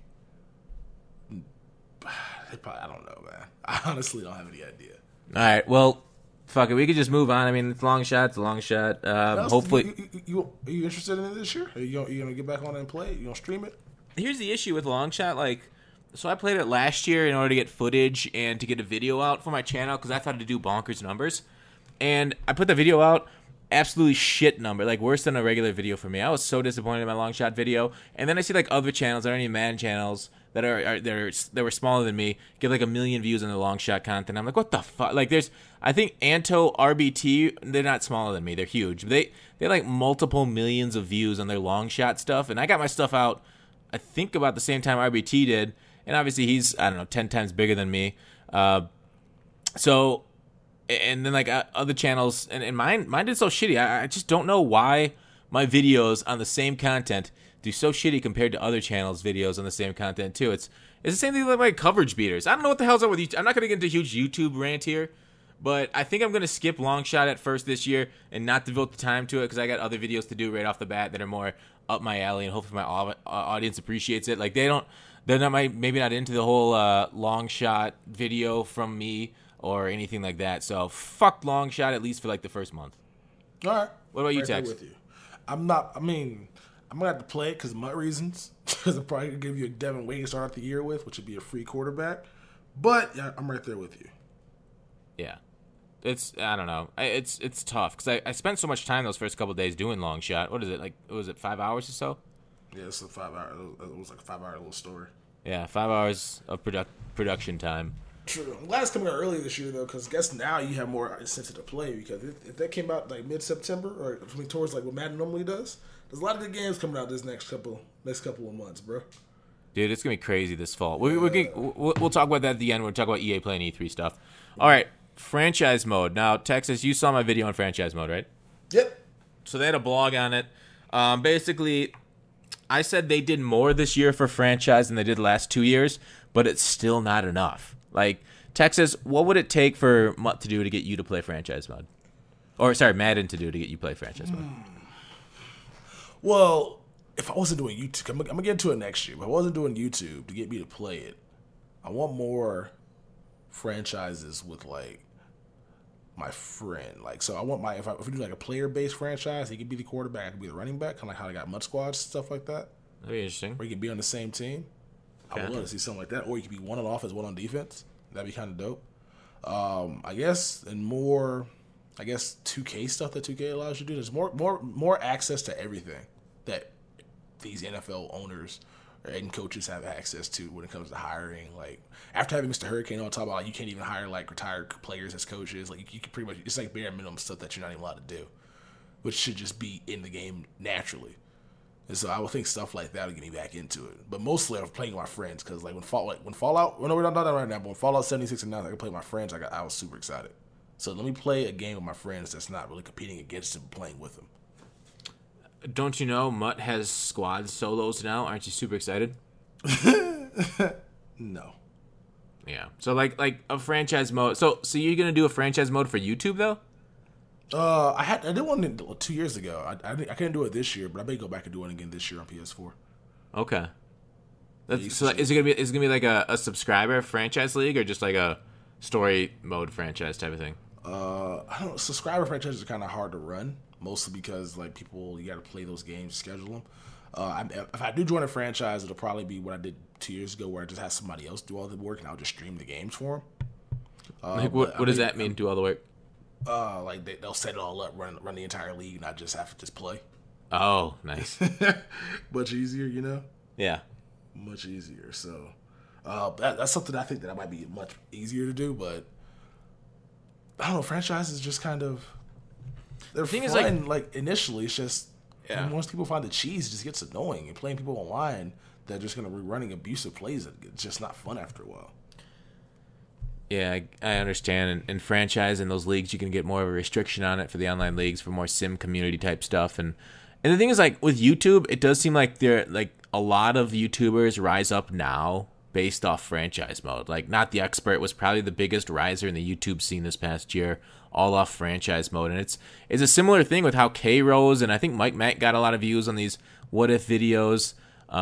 probably, I don't know, man. I honestly don't have any idea. All right, well, fuck it. We could just move on. I mean, it's a long shot. It's a long shot. Hopefully, are you interested in it this year? Are you gonna get back on it and play it? You gonna stream it? here's the issue with long shot. Like, so I played it last year in order to get footage and to get a video out for my channel because I thought to do bonkers numbers, and I put the video out. Absolutely shit number, like worse than a regular video for me. I was so disappointed in my long shot video, and then I see like other channels that aren't even Madden channels that that were smaller than me get like 1 million views on the long shot content. I'm like, what the fuck? Like, I think Anto RBT, they're not smaller than me, they're huge. They like multiple millions of views on their long shot stuff, and I got my stuff out I think about the same time RBT did, and obviously he's, I don't know, 10 times bigger than me. So. And then like other channels, and mine did so shitty. I just don't know why my videos on the same content do so shitty compared to other channels' videos on the same content too. It's the same thing with like coverage beaters. I don't know what the hell's up with YouTube. I'm not gonna get into a huge YouTube rant here, but I think I'm gonna skip long shot at first this year and not devote the time to it because I got other videos to do right off the bat that are more up my alley, and hopefully my audience appreciates it. Like they're not maybe not into the whole long shot video from me or anything like that. So fuck long shot, at least for like the first month. All right. What about you, Tex? With you. I'm gonna have to play it because of my reasons. Because I'm probably gonna give you a Devin Wade to start out the year with, which would be a free quarterback. But yeah, I'm right there with you. Yeah, I don't know. It's tough because I spent so much time those first couple of days doing long shot. What is it like? Was it 5 hours or so? Yeah, it's a 5 hour. It was like a 5 hour little story. Yeah, 5 hours of production time. True. I'm glad it's coming out early this year though, because I guess now you have more incentive to play. Because if that came out like mid-September or towards like what Madden normally does, there's a lot of good games coming out this next couple of months, bro. Dude, it's gonna be crazy this fall. We'll talk about that at the end. We'll talk about EA Play and E3 stuff. All right, franchise mode. Now, Texas, you saw my video on franchise mode, right? Yep. So they had a blog on it. Basically, I said they did more this year for franchise than they did the last 2 years, but it's still not enough. Like, Texas, what would it take for Mutt to do to get you to play franchise mode? Or, sorry, Madden to do to get you to play franchise mode? Well, if I wasn't doing YouTube, I'm going to get into it next year. If I wasn't doing YouTube to get me to play it, I want more franchises with, like, my friend. Like, so I want if we do, like, a player-based franchise, he could be the quarterback, I could be the running back, kind of like how they got Mutt squads, stuff like that. That'd be interesting. Or you could be on the same team. Okay. I would love to see something like that. Or you could be one on offense, one on defense. That'd be kind of dope. I guess, and more, 2K stuff that 2K allows you to do. There's more access to everything that these NFL owners and coaches have access to when it comes to hiring. Like, after having Mr. Hurricane on top, about you can't even hire like retired players as coaches. Like, you can pretty much, it's like bare minimum stuff that you're not even allowed to do, which should just be in the game naturally. And so I would think stuff like that would get me back into it. But mostly I'm playing with my friends because like when Fallout, we're not done right now, but when Fallout 76 and 9, I can play with my friends. I was super excited. So let me play a game with my friends that's not really competing against them, playing with them. Don't you know Mutt has squad solos now? Aren't you super excited? No. Yeah. So like a franchise mode. So you're gonna do a franchise mode for YouTube though? I did one 2 years ago. I couldn't do it this year, but I may go back and do it again this year on PS4. Okay. So is it gonna be like a subscriber franchise league or just like a story mode franchise type of thing? I don't know. Subscriber franchises are kind of hard to run, mostly because like people, you got to play those games, schedule them. If I do join a franchise, it'll probably be what I did 2 years ago, where I just have somebody else do all the work and I'll just stream the games for them. Like But what does that mean? Do all the work? like they'll set it all up, run the entire league, not just have to just play. Oh, nice. Much easier, you know. Yeah. Much easier. So that's something I think that might be much easier to do. But I don't know. Franchises just kind of they're thing fun. is, Like initially, it's just once people find the cheese, it just gets annoying. And playing people online, they're just gonna be running abusive plays. It's just not fun after a while. Yeah, I understand. In franchise in those leagues, you can get more of a restriction on it for the online leagues for more sim community type stuff. And the thing is, like with YouTube, it does seem like there like a lot of YouTubers rise up now based off franchise mode. Like Not the Expert was probably the biggest riser in the YouTube scene this past year, all off franchise mode. And it's a similar thing with how K Rose and I think Mike Mack got a lot of views on these what if videos.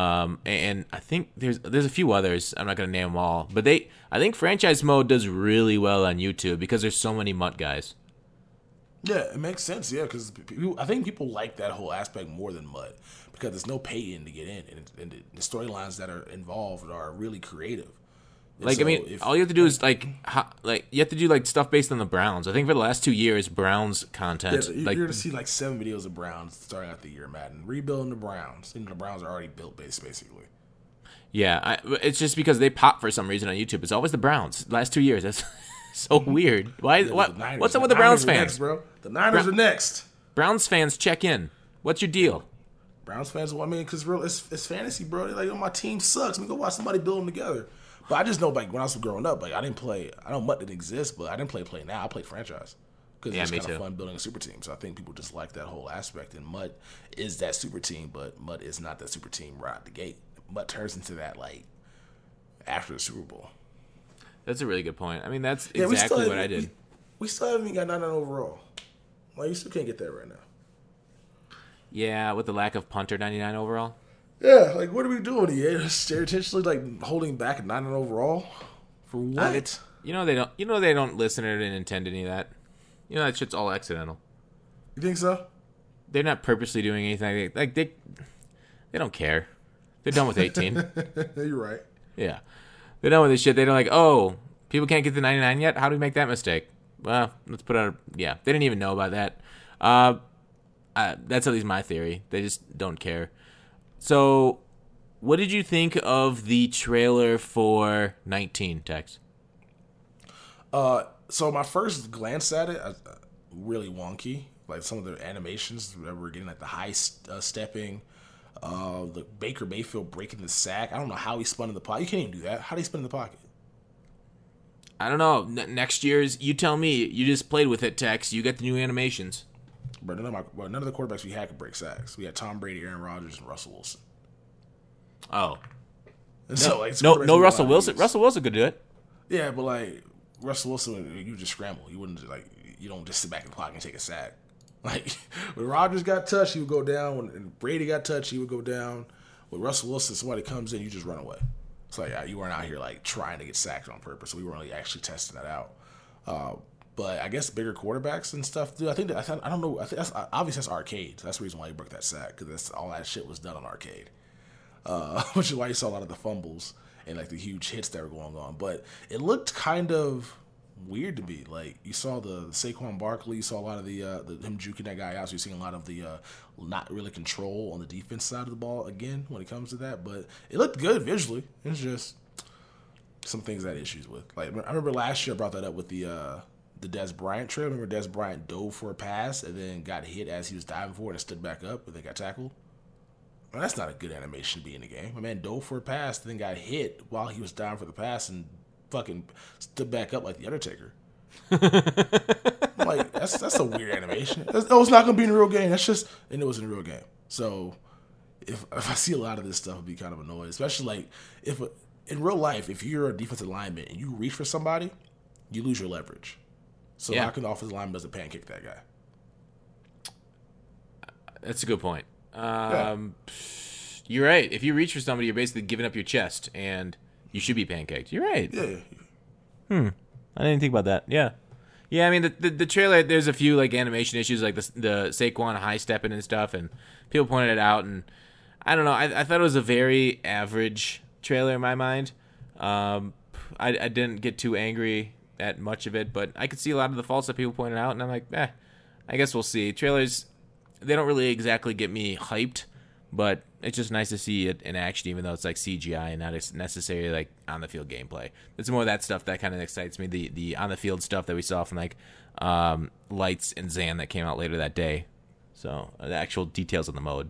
And I think there's a few others. I'm not gonna name them all, but I think franchise mode does really well on YouTube because there's so many MUT guys. Yeah, it makes sense. Yeah, because I think people like that whole aspect more than MUT because there's no pay-in to get in, and the storylines that are involved are really creative. And Like so I mean, all you have to do is like you have to do like stuff based on the Browns. I think for the last 2 years, Browns content. you're like going to see like 7 videos of Browns starting out the year, Madden rebuilding the Browns. And the Browns are already built, basically. yeah, it's just because they pop for some reason on YouTube. It's always the Browns. Last 2 years, that's so weird. Why? Yeah, What? Niners, What's up with the Browns fans, next, bro? The Niners are next. Browns fans, check in. What's your deal? Browns fans, well, I mean, because it's fantasy, bro. They're like, oh, my team sucks. Let me go watch somebody build them together. But I just know, like, when I was growing up, like, I didn't play. I know MUT didn't exist, but I didn't play now. I played franchise because Yeah, it's me kind of too. fun building a super team. So I think people just like that whole aspect. And MUT is that super team, but MUT is not that super team right out the gate. MUT turns into that like after the Super Bowl. That's a really good point. I mean, that's Yeah, exactly what I did. We still haven't even got 99 overall. Like, you still can't get that right now. Yeah, with the lack of punter 99 overall. Yeah, like, what are we doing here? Just intentionally, like, holding back at 99 overall? For what? You know they don't. You know they don't listen or didn't intend any of that. You know that shit's all accidental. You think so? They're not purposely doing anything. Like they don't care. They're done with 18. You're right. Yeah, they're done with this shit. They don't like. Oh, people can't get to 99 yet. How do we make that mistake? Well, let's put out. Yeah, they didn't even know about that. That's at least my theory. They just don't care. So, what did you think of the trailer for 19, Tex? So my first glance at it, really wonky. Like some of the animations that we're getting, like the high stepping, the Baker Mayfield breaking the sack. I don't know how he spun in the pocket. You can't even do that. How did he spin in the pocket? I don't know. Next year's, you tell me. You just played with it, Tex. You get the new animations. But none of the quarterbacks we had could break sacks. We had Tom Brady, Aaron Rodgers, and Russell Wilson. Oh. And so, like, No Russell Wilson. Russell Wilson could do it. Yeah, but like Russell Wilson, you just scramble. You wouldn't you don't just sit back in the pocket and take a sack. Like when Rodgers got touched, he would go down. When Brady got touched, he would go down. With Russell Wilson, somebody comes in, you just run away. So yeah, you weren't out here like trying to get sacked on purpose. So we weren't really actually testing that out. But I guess bigger quarterbacks and stuff, dude. I don't know. I think that's obviously that's arcade. That's the reason why he broke that sack because all that shit was done on arcade. Which is why you saw a lot of the fumbles and like the huge hits that were going on. But it looked kind of weird to me. Like you saw the Saquon Barkley, you saw a lot of the him juking that guy out. So you're seeing a lot of the not really control on the defense side of the ball again when it comes to that. But it looked good visually. It's just some things I had issues with. Like I remember last year I brought that up with the Dez Bryant trip. Remember Dez Bryant dove for a pass and then got hit as he was diving for it and stood back up and then got tackled. Well, that's not a good animation to be in the game. My man dove for a pass, then got hit while he was down for the pass and fucking stood back up like the Undertaker. I'm like, that's a weird animation. It's not gonna be in a real game. That's just, and it was in a real game. So if I see a lot of this stuff, I'd be kind of annoyed. Especially like if in real life, if you're a defensive lineman and you reach for somebody, you lose your leverage. So how can the offensive lineman doesn't pancake that guy? That's a good point. Yeah. You're right. If you reach for somebody, you're basically giving up your chest, and you should be pancaked. You're right. Yeah. I didn't think about that. Yeah. Yeah, I mean, the trailer, there's a few, like, animation issues, like the Saquon high-stepping and stuff, and people pointed it out, and I don't know. I thought it was a very average trailer in my mind. I didn't get too angry at much of it, but I could see a lot of the faults that people pointed out, and I'm like, I guess we'll see. Trailers, they don't really exactly get me hyped, but it's just nice to see it in action, even though it's like CGI and not necessarily like on the field gameplay. It's more of that stuff that kind of excites me. The on the field stuff that we saw from like Lights and Zan that came out later that day. So the actual details of the mode.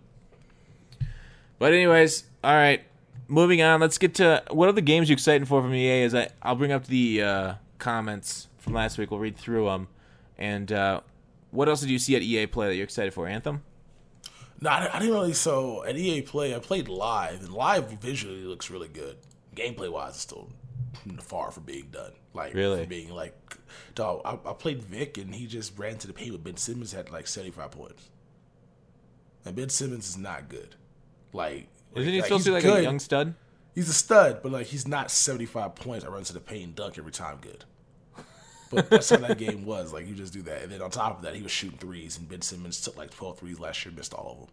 But anyways, all right, moving on. Let's get to what are the games you're excited for from EA. I'll bring up the comments from last week. We'll read through them. And what else did you see at EA Play that you're excited for? Anthem? No, I didn't really. So at EA Play, I played live, and live visually looks really good. Gameplay wise, it's still far from being done. Like really, from being like, dog. I played Vic, and he just ran to the paint with Ben Simmons had like 75 points, and Ben Simmons is not good. Like, isn't he supposed to be like a young stud? He's a stud, but like he's not 75 points. I run to the paint and dunk every time. Good. But that's how that game was. Like, you just do that. And then on top of that, he was shooting threes, and Ben Simmons took like 12 threes last year, missed all of them.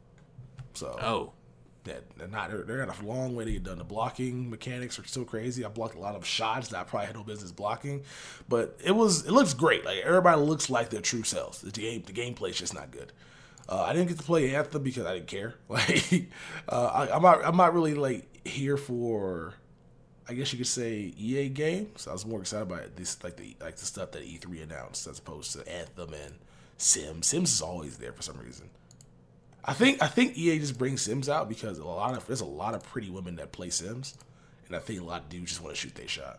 So, yeah, they're got a long way to get done. The blocking mechanics are still crazy. I blocked a lot of shots that I probably had no business blocking. But it looks great. Like, everybody looks like their true selves. The gameplay's just not good. I didn't get to play Anthem because I didn't care. Like, I'm not really, like, here for... I guess you could say EA games. I was more excited about this, like the stuff that E3 announced, as opposed to Anthem and Sims. Sims is always there for some reason. I think EA just brings Sims out because there's a lot of pretty women that play Sims, and I think a lot of dudes just want to shoot their shot.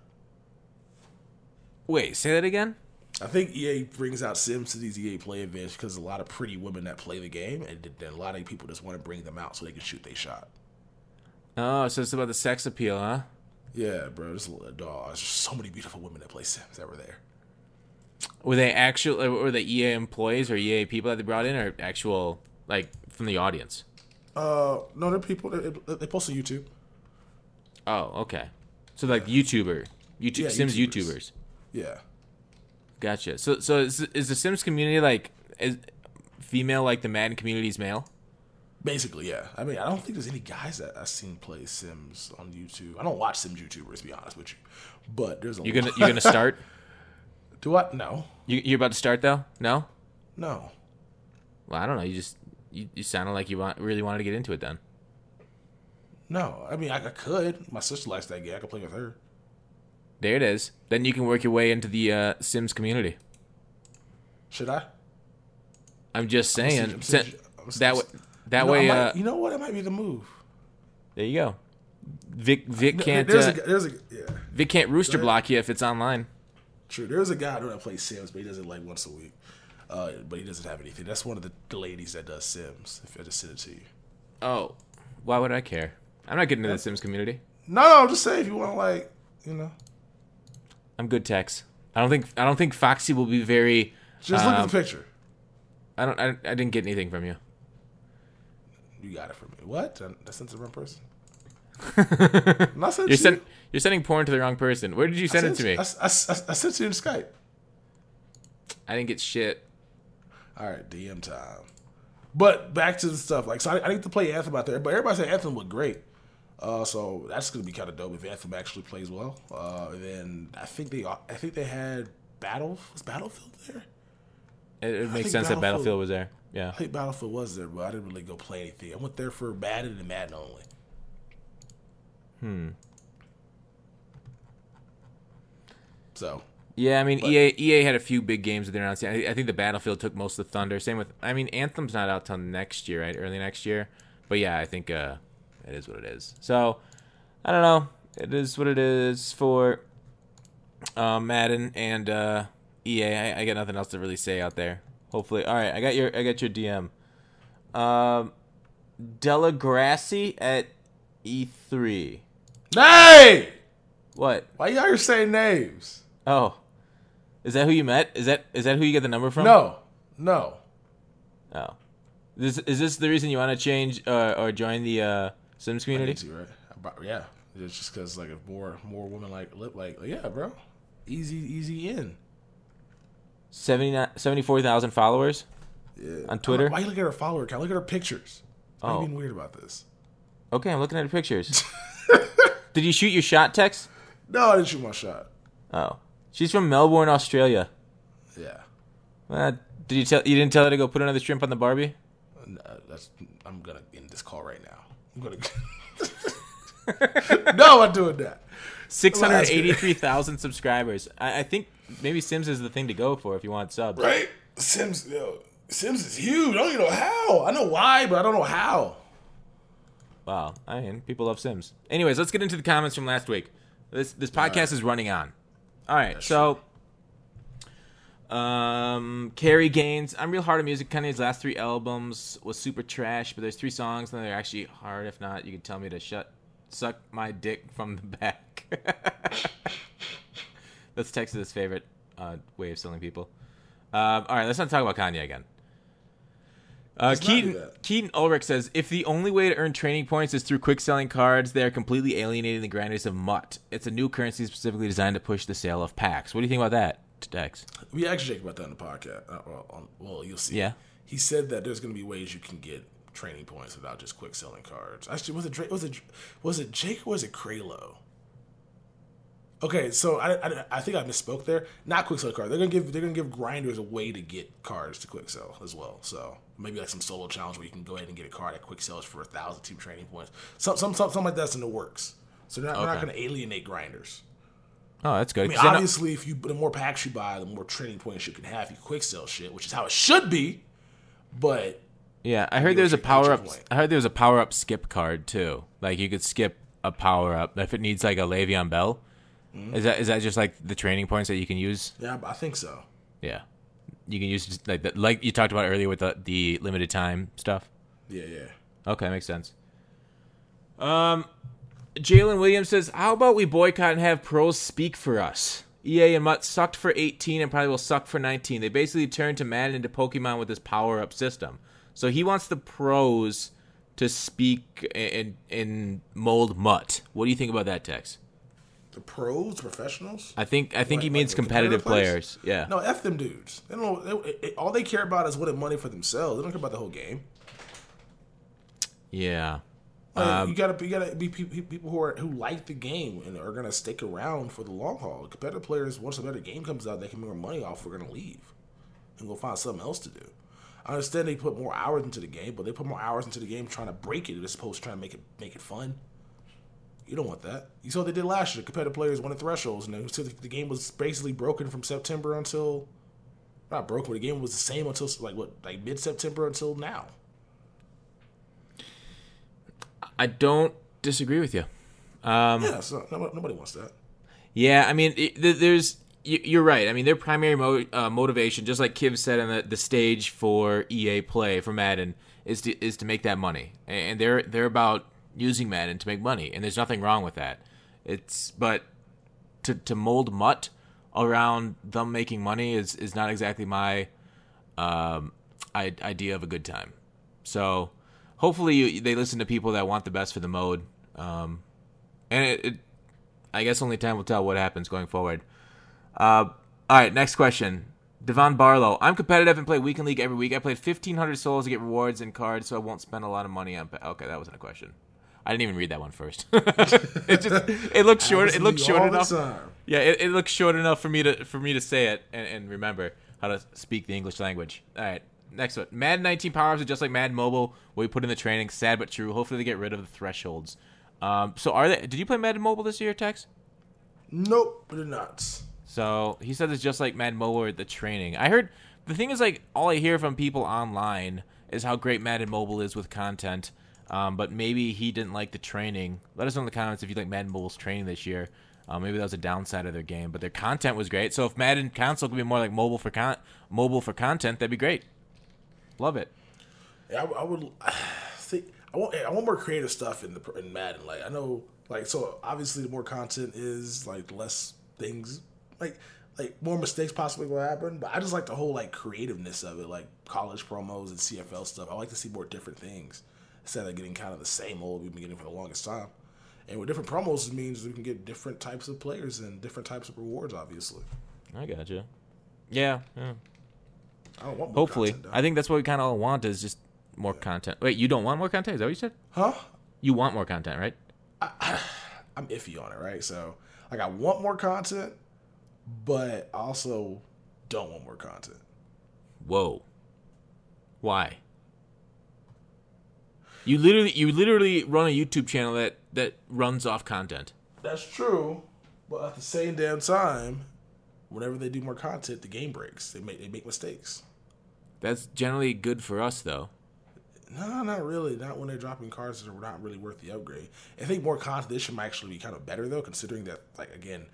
Wait, say that again? I think EA brings out Sims to these EA Play events because there's a lot of pretty women that play the game, and then a lot of people just want to bring them out so they can shoot their shot. Oh, so it's about the sex appeal, huh? Yeah, bro. There's just so many beautiful women that play Sims that were there. Were they EA employees or EA people that they brought in, or actual, like, from the audience? No, they're people. They post on YouTube. Oh, okay. So, like, YouTube Sims YouTubers. Yeah. Gotcha. So is the Sims community, like, is female like the Madden community is male? Basically, yeah. I mean, I don't think there's any guys that I've seen play Sims on YouTube. I don't watch Sims YouTubers, to be honest with you. But there's a You're gonna start? Do I? No. You're about to start though? No. No. Well, I don't know. You sounded like you really wanted to get into it then. No. I mean, I could. My sister likes that game. I could play with her. There it is. Then you can work your way into the Sims community. Should I? I'm just saying. That way, you know what? It might be the move. There you go. Vic can't. Vic can't rooster block you if it's online. True. There's a guy that plays Sims, but he does it like once a week. But he doesn't have anything. That's one of the ladies that does Sims. If I just send it to you. Oh, why would I care? I'm not getting into the Sims community. No, I'm just saying if you want to, like, you know. I'm good, Tex. I don't think Foxy will be very. Just look at the picture. I didn't get anything from you. You got it from me. What? I sent to the wrong person. You're sending porn to the wrong person. Where did you send it to me? I sent it to you in Skype. I didn't get shit. All right, DM time. But back to the stuff. Like, so I need to play Anthem out there. But everybody said Anthem looked great. So that's gonna be kind of dope if Anthem actually plays well. And then I think they had Was Battlefield there? It makes sense that Battlefield was there. Yeah. I think Battlefield was there, but I didn't really go play anything. I went there for Madden and Madden only. So. Yeah, I mean, EA had a few big games that they announced. I think the Battlefield took most of the thunder. Same with, I mean, Anthem's not out till next year, right? Early next year. But yeah, I think it is what it is. So, I don't know. It is what it is for Madden and EA. I got nothing else to really say out there. Hopefully, all right. I got your DM. Delagrassi at E3. Hey! What? Why you out here saying names? Oh, is that who you met? Is that who you get the number from? No. Oh, is this the reason you want to change or join the Sims community? I need to, right? Yeah, it's just because like if more women like yeah, bro, easy in. 74,000 followers. Yeah. On Twitter. Why you look at her follower count? Look at her pictures. Why are you being weird about this? Okay, I'm looking at her pictures. Did you shoot your shot, Tex? No, I didn't shoot my shot. Oh, She's from Melbourne, Australia. Yeah. You didn't tell her to go put another shrimp on the Barbie? No, I'm gonna end this call right now. I'm gonna. No, I'm not doing that. 683,000 subscribers. I think maybe Sims is the thing to go for if you want subs. Right? Sims is huge. I don't even know how. I know why, but I don't know how. Wow. I mean, people love Sims. Anyways, let's get into the comments from last week. This podcast is running on. All right, so Carrie Gaines. I'm real hard on music. Kanye's last 3 albums was super trash, but there's 3 songs and they're actually hard. If not, you can tell me to suck my dick from the back. That's Texas' favorite way of selling people. All right, let's not talk about Kanye again. Keaton Ulrich says, if the only way to earn training points is through quick selling cards, they are completely alienating the grinders of MUT. It's a new currency specifically designed to push the sale of packs. What do you think about that, Dex? We actually talked about that in the podcast. Well, you'll see. Yeah. He said that there's going to be ways you can get training points without just quick selling cards. Actually, was it Jake or was it Kralo? Okay, so I think I misspoke there. Not quick sell cards. They're gonna give grinders a way to get cards to quick sell as well. So maybe like some solo challenge where you can go ahead and get a card at quick sells for 1,000 team training points. Something like that's in the works. So they're not gonna alienate grinders. Oh, that's good. I mean, obviously, the more packs you buy, the more training points you can have. You quick sell shit, which is how it should be. But yeah, I heard there was a power up. I heard there was a power up skip card too. Like you could skip a power up if it needs like a Le'Veon Bell. Mm-hmm. Is that just like the training points that you can use? Yeah, I think so. Yeah, you can use like you talked about earlier with the limited time stuff. Yeah. Okay, makes sense. Jalen Williams says, "How about we boycott and have pros speak for us? EA and MUT sucked for 18 and probably will suck for 19. They basically turned to Madden into Pokemon with this power up system. So he wants the pros to speak and mold MUT. What do you think about that, Tex?" The pros, professionals. I think he means competitive players. Yeah. No, F them dudes. They don't. All they care about is winning money for themselves. They don't care about the whole game. Yeah. You gotta be people who like the game and are gonna stick around for the long haul. Competitive players, once a better game comes out, they can make more money off. We're gonna leave and go find something else to do. I understand they put more hours into the game, but they put more hours into the game trying to break it as opposed to trying to make it fun. You don't want that. You saw what they did last year. Competitive players won the thresholds, and the game was basically broken from September until not broken, but the game was the same until like mid-September until now. I don't disagree with you. Yeah, so nobody wants that. Yeah, I mean, you're right. I mean, their primary motivation, just like Kiv said on the stage for EA Play for Madden, is to make that money, and they're about using Madden to make money, and there's nothing wrong with that. But to mold MUT around them making money is not exactly my idea of a good time. So hopefully they listen to people that want the best for the mode, and I guess only time will tell what happens going forward. All right, next question. Devon Barlow. I'm competitive and play Weekend League every week. I played 1,500 souls to get rewards and cards, so I won't spend a lot of money on. Okay, that wasn't a question. I didn't even read that one first. It looked short. It looked short enough. Yeah, it looked short enough for me to say it and remember how to speak the English language. All right, next one. Madden 19 power-ups are just like Madden Mobile, where we put in the training. Sad but true. Hopefully they get rid of the thresholds. So are they? Did you play Madden Mobile this year, Tex? Nope, I did not. So he said it's just like Madden Mobile with the training. I heard the thing is like all I hear from people online is how great Madden Mobile is with content. But maybe he didn't like the training. Let us know in the comments if you like Madden Mobile's training this year. Maybe that was a downside of their game, but their content was great. So if Madden console could be more like mobile for content, that'd be great. Love it. Yeah, I would see. I want more creative stuff in Madden. Like I know, like so obviously the more content is like less things, like more mistakes possibly will happen. But I just like the whole like creativeness of it, like college promos and CFL stuff. I like to see more different things instead of getting kind of the same old we've been getting for the longest time. And with different promos, it means we can get different types of players and different types of rewards, obviously. I gotcha. Yeah. I don't want more Hopefully. content, I think that's what we kind of all want is just more content. Wait, you don't want more content? Is that what you said? Huh? You want more content, right? I'm iffy on it, right? So, like, I want more content, but I also don't want more content. Whoa. Why? You literally run a YouTube channel that runs off content. That's true, but at the same damn time, whenever they do more content, the game breaks. They make mistakes. That's generally good for us, though. No, not really. Not when they're dropping cards that are not really worth the upgrade. I think more content this should actually be kind of better though, considering that again,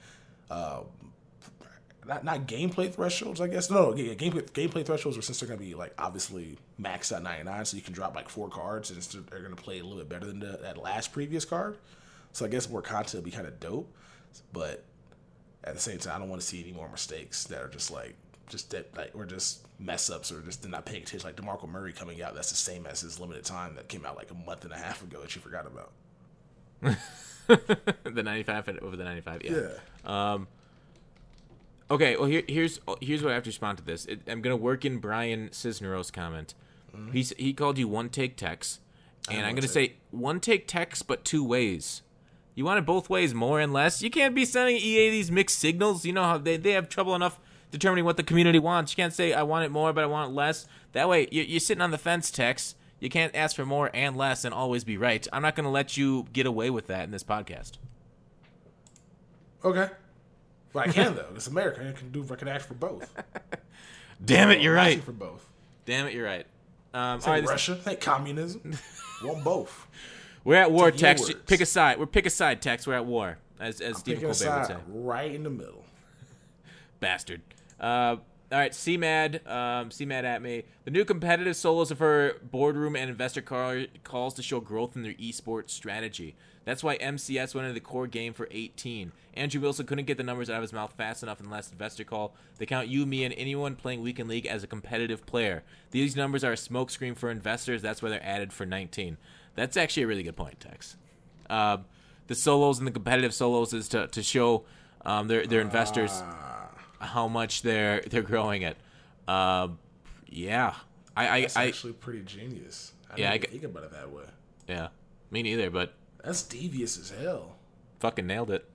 not gameplay thresholds. I guess gameplay thresholds are since they're gonna be obviously maxed out 99, so you can drop 4 cards and they're gonna play a little bit better than that last previous card. So I guess more content would be kind of dope, but at the same time, I don't want to see any more mistakes that are or just mess ups or just not paying attention. Like DeMarco Murray coming out, that's the same as his limited time that came out a month and a half ago that you forgot about. The 95 over the 95, yeah. Yeah. Okay, well here's what I have to respond to this. I'm gonna work in Brian Cisneros' comment. Mm-hmm. He called you one take Tex, and I'm gonna say one take Tex, but 2 ways. You want it both ways, more and less. You can't be sending EA these mixed signals. You know how they have trouble enough determining what the community wants. You can't say I want it more, but I want it less. That way, you're sitting on the fence, Tex. You can't ask for more and less and always be right. I'm not gonna let you get away with that in this podcast. Okay. But I can though. It's America. I can ask for both. Damn it, you're right. For both. Damn it, you're right. All right, Russia. Think communism. Want both. We're at war, Tex. Pick a side. Pick a side, Tex. We're at war, as Stephen Colbert would say. Right in the middle. Bastard. All right, CMAD at me. The new competitive solos of her boardroom and investor calls to show growth in their esports strategy. That's why MCS went into the core game for 18. Andrew Wilson couldn't get the numbers out of his mouth fast enough in the last investor call. They count you, me, and anyone playing Weekend League as a competitive player. These numbers are a smokescreen for investors. That's why they're added for 19. That's actually a really good point, Tex. The solos and the competitive solos is to show their investors how much they're growing it. Yeah. That's actually pretty genius. I didn't think about it that way. Yeah, me neither, but that's devious as hell. Fucking nailed it.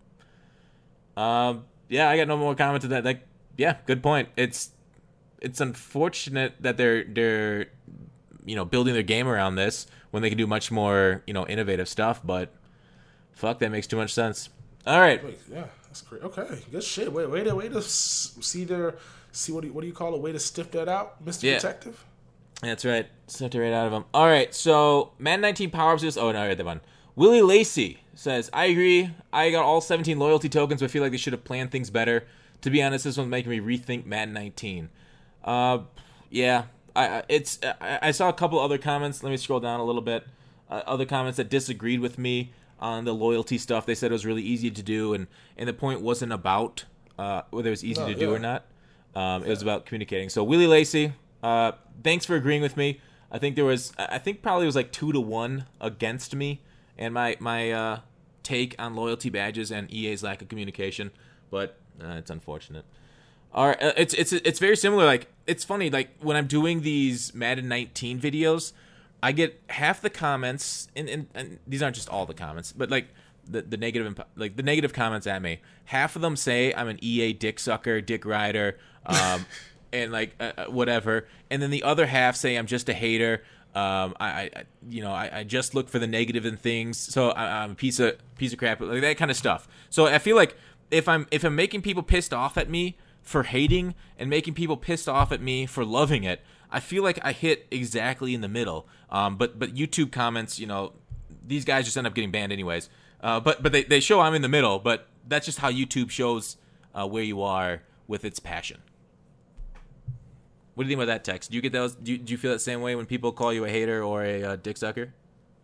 Yeah, I got no more comment to that. Yeah, good point. It's unfortunate that they're building their game around this when they can do much more innovative stuff, but fuck, that makes too much sense. All right. Yeah, that's great. Okay, good shit. Way to see what do you call it? Way to stiff that out, Mr. Detective. That's right. Sniffed it right out of him. All right, so Madden 19 power-ups this. Oh, no, I read that one. Willie Lacey says, I agree. I got all 17 loyalty tokens, but I feel like they should have planned things better. To be honest, this one's making me rethink Madden 19. Yeah. I saw a couple other comments. Let me scroll down a little bit. Other comments that disagreed with me on the loyalty stuff. They said it was really easy to do, and the point wasn't about whether it was easy to do or not. It was about communicating. So Willie Lacey, thanks for agreeing with me. I think probably it was 2-1 against me and my take on loyalty badges and EA's lack of communication, but it's unfortunate. All right, it's very similar. It's funny. When I'm doing these Madden 19 videos, I get half the comments, and these aren't just all the comments, but the negative comments at me. Half of them say I'm an EA dick sucker, dick rider, and whatever, and then the other half say I'm just a hater. I just look for the negative in things, so I'm a piece of crap, that kind of stuff. So I feel like if I'm making people pissed off at me for hating and making people pissed off at me for loving it, I feel like I hit exactly in the middle. But YouTube comments, these guys just end up getting banned anyways. But they show I'm in the middle, but that's just how YouTube shows where you are with its passion. What do you think about that, Tex? Do you get those? Do you feel that same way when people call you a hater or a dick sucker?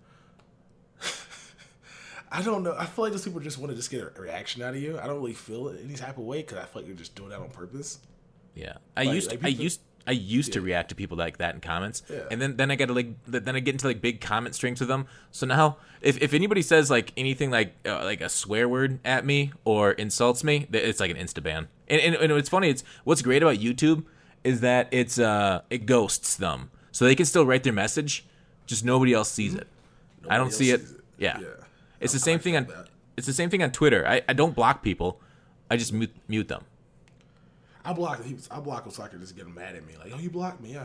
I don't know. I feel like those people just want to just get a reaction out of you. I don't really feel it any type of way because I feel like you're just doing that on purpose. Yeah, I used to react to people like that in comments, and then I get into big comment strings with them. So now, if anybody says anything like a swear word at me or insults me, it's like an insta ban. And it's funny. It's what's great about YouTube is that it ghosts them, so they can still write their message, just nobody else sees it. I don't see it. Yeah. It's the same thing on Twitter. I don't block people. I just mute them. I blocked them so I could just get them mad at me. Like, oh, you blocked me? Yeah,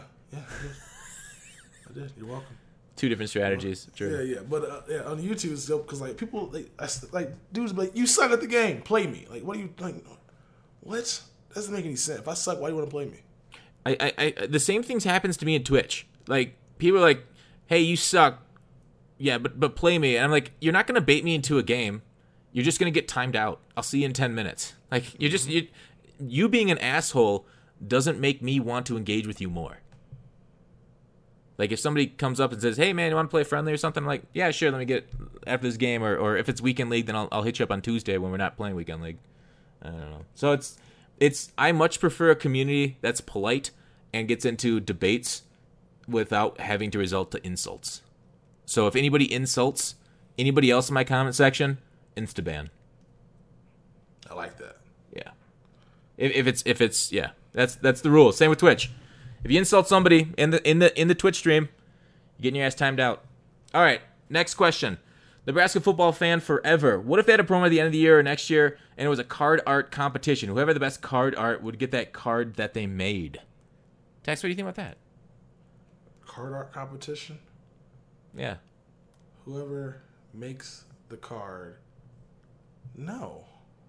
I did. You're welcome. Two different strategies. True. Yeah. But on YouTube it's dope because like people, dudes be like, you suck at the game. Play me. Like, what are you like? What? That doesn't make any sense. If I suck, why do you want to play me? I the same things happens to me at Twitch. Like people are like, hey, you suck. Yeah, but play me. And I'm like, you're not gonna bait me into a game. You're just gonna get timed out. I'll see you in 10 minutes. Like you being an asshole doesn't make me want to engage with you more. Like if somebody comes up and says, hey man, you want to play friendly or something? I'm like, yeah, sure, let me get after this game, or if it's weekend league, then I'll hit you up on Tuesday when we're not playing weekend league. I don't know. So it's I much prefer a community that's polite and gets into debates without having to result to insults. So if anybody insults anybody else in my comment section, insta-ban. I like that. Yeah. If it's yeah, that's the rule. Same with Twitch. If you insult somebody in the Twitch stream, you're getting your ass timed out. All right, next question. Nebraska football fan forever. What if they had a promo at the end of the year or next year and it was a card art competition? Whoever had the best card art would get that card that they made. Tex, what do you think about that? Card art competition? Yeah. Whoever makes the card. No.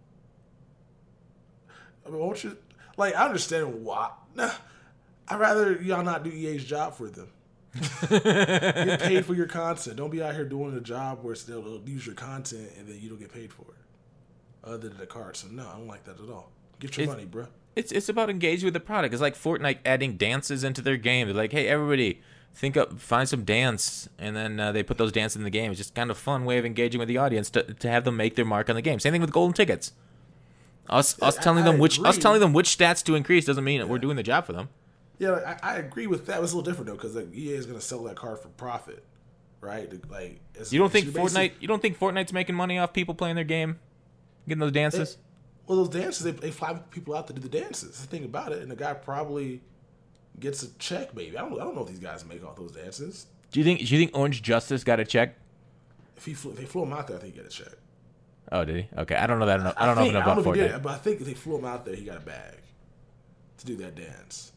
I mean, won't you? Like, I understand why. Nah, I'd rather y'all not do EA's job for them. Get paid for your content. Don't be out here doing a job where they'll use your content and then you don't get paid for it. Other than the card. So, no, I don't like that at all. Get your money, bro. It's about engaging with the product. It's like Fortnite adding dances into their game. They're like, hey, everybody, find some dance, and then they put those dances in the game. It's just kind of a fun way of engaging with the audience to have them make their mark on the game. Same thing with golden tickets. Us telling them which stats to increase doesn't mean that we're doing the job for them. Yeah, I agree with that. It's a little different though, because like, EA is going to sell that card for profit, right? Like, you don't think Fortnite's making money off people playing their game, getting those dances? Well, those dances, they fly people out to do the dances. The thing about it, and the guy probably gets a check. Maybe I don't know if these guys make all those dances. Do you think Orange Justice got a check? If they flew him out there, I think he got a check. Oh, did he? Okay, I don't know that. I don't know enough about Fortnite. Did, but I think if they flew him out there, he got a bag to do that dance.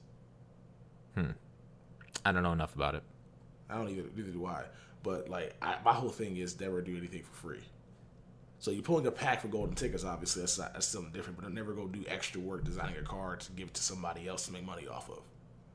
I don't know enough about it. I don't even neither do I. But like, my whole thing is never do anything for free. So you're pulling a pack for golden tickets. Obviously, that's something different. But never go do extra work designing a card to give it to somebody else to make money off of.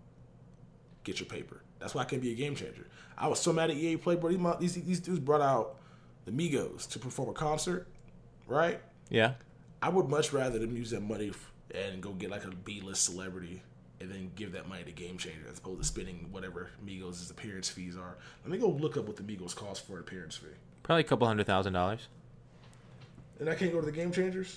Get your paper. That's why it can be a game changer. I was so mad at EA Play, bro. These dudes brought out the Migos to perform a concert, right? Yeah. I would much rather them use that money and go get like a B-list celebrity and then give that money to Game Changer as opposed to spending whatever Migos' appearance fees are. Let me go look up what the Migos cost for an appearance fee. Probably $200,000. And I can't go to the Game Changers?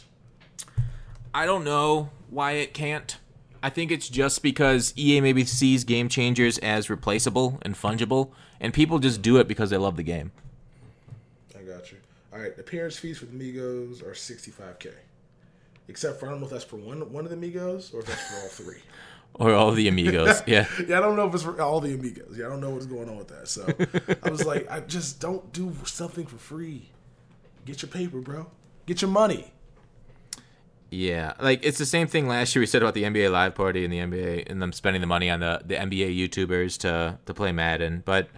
I don't know why it can't. I think it's just because EA maybe sees Game Changers as replaceable and fungible, and people just do it because they love the game. I got you. All right, appearance fees for the Migos are $65K. Except for, I don't know if that's for one of the Migos or if that's for all three. Or all the Amigos, yeah. Yeah, I don't know if it's for all the Amigos. Yeah, I don't know what's going on with that. So I was like, I just don't do something for free. Get your paper, bro. Get your money. Yeah, like it's the same thing last year we said about the NBA Live Party and the NBA and them spending the money on the NBA YouTubers to play Madden, but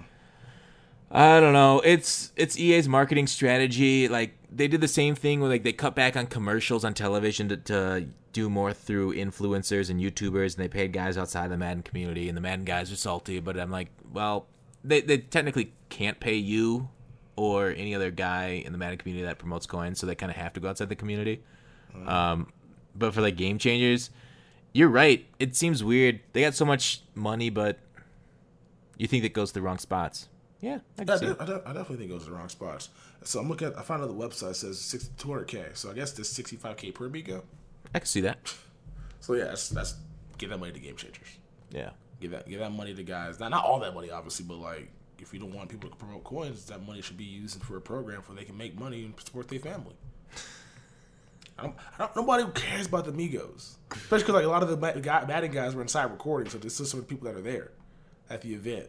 I don't know. It's EA's marketing strategy. Like they did the same thing where like they cut back on commercials on television to do more through influencers and YouTubers, and they paid guys outside the Madden community, and the Madden guys are salty. But I'm like, well, they technically can't pay you or any other guy in the Madden community that promotes coins, so they kind of have to go outside the community. But for like Game Changers, you're right. It seems weird. They got so much money, but you think that goes to the wrong spots. Yeah, I definitely think it goes to the wrong spots. So I'm looking at. I found out the website says $200K. So I guess there's $65K per Amigo. I can see that. So yeah, that's give that money to Game Changers. Yeah, give that money to guys. Not all that money, obviously, but like if you don't want people to promote coins, that money should be used for a program where they can make money and support their family. Nobody cares about the Migos, especially because like a lot of the Madden guys were inside recording, so there's still some people that are there at the event.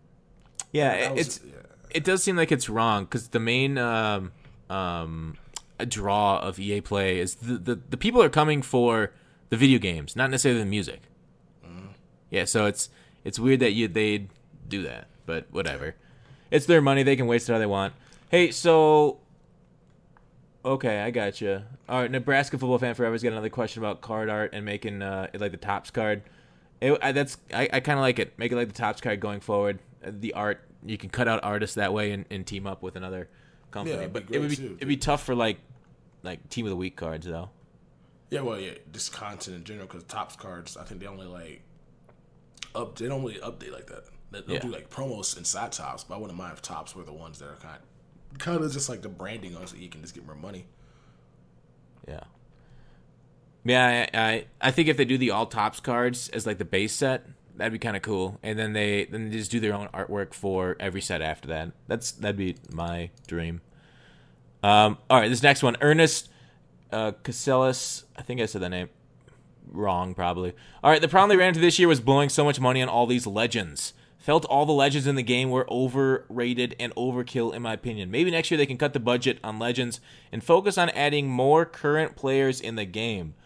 Yeah, it does seem like it's wrong because the main a draw of EA Play is the people are coming for the video games, not necessarily the music. Yeah, so it's weird that they'd do that, but whatever. It's their money; they can waste it how they want. Hey, so okay, I got you. All right, Nebraska football fan forever's got another question about card art and making it like the Topps card. I kind of like it. Make it like the Topps card going forward. The art, you can cut out artists that way and team up with another company. Yeah, but it'd be tough for like team of the week cards though. Yeah, well, yeah, just content in general because Topps cards, I think they only like they don't really update like that. They'll do like promos inside Topps, but I wouldn't mind if Topps were the ones that are kind of just like the branding on, so you can just get more money. Yeah. Yeah, I think if they do the all Topps cards as like the base set, that'd be kind of cool. And then they just do their own artwork for every set after that. That'd be my dream. All right, this next one, Ernest Casellas. I think I said that name wrong, probably. All right, the problem they ran into this year was blowing so much money on all these legends. Felt all the legends in the game were overrated and overkill, in my opinion. Maybe next year they can cut the budget on legends and focus on adding more current players in the game.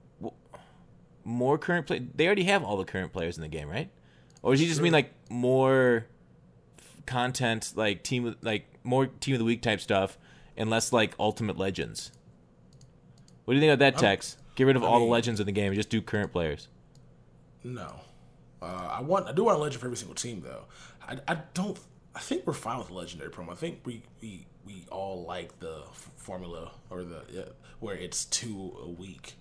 More current play? They already have all the current players in the game, right? Or does he just mean like more content, like more team of the week type stuff, and less like ultimate legends? What do you think of that, Tex? Get rid of all the legends in the game and just do current players. No, I do want a legend for every single team though. I think we're fine with the legendary promo. I think we all like the formula or where it's 2 a week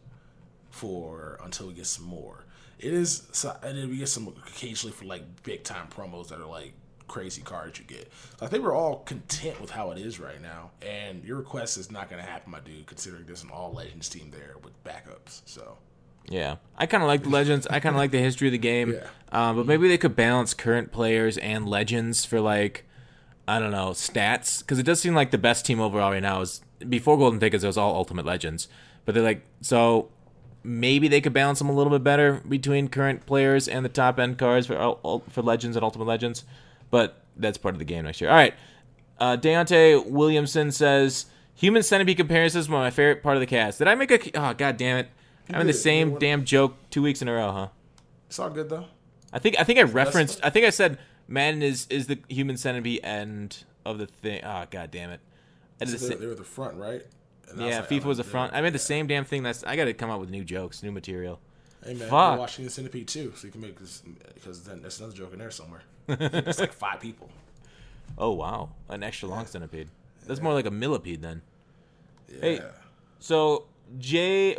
until we get some more. And then we get some occasionally for like big time promos that are like crazy cards you get. So I think we're all content with how it is right now. And your request is not going to happen, my dude, considering there's an all legends team there with backups. So yeah, I kind of like the legends. I kind of like the history of the game. Yeah. But maybe they could balance current players and legends for like, I don't know, stats. Because it does seem like the best team overall right now is, before Golden Tickets, it was all Ultimate Legends. But they're like, so maybe they could balance them a little bit better between current players and the top end cards for Legends and Ultimate Legends. But that's part of the game next year. All right. Deontay Williamson says, Human Centipede comparisons were my favorite part of the cast. Did I make a... Oh, god damn it. I'm having the same damn joke 2 weeks in a row, huh? It's all good, though. I think I referenced... I think I said Madden is the Human Centipede end of the thing. Oh, god damn it. They were the front, right? Yeah, like, FIFA was the front. I made the same damn thing. I got to come up with new jokes, new material. Hey, man, Fuck. you're watching the Centipede, too, so you can make this... Because then there's another joke in there somewhere. It's like 5 people. Oh, wow. An extra long centipede. That's more like a millipede, then. Yeah. Hey, so JJ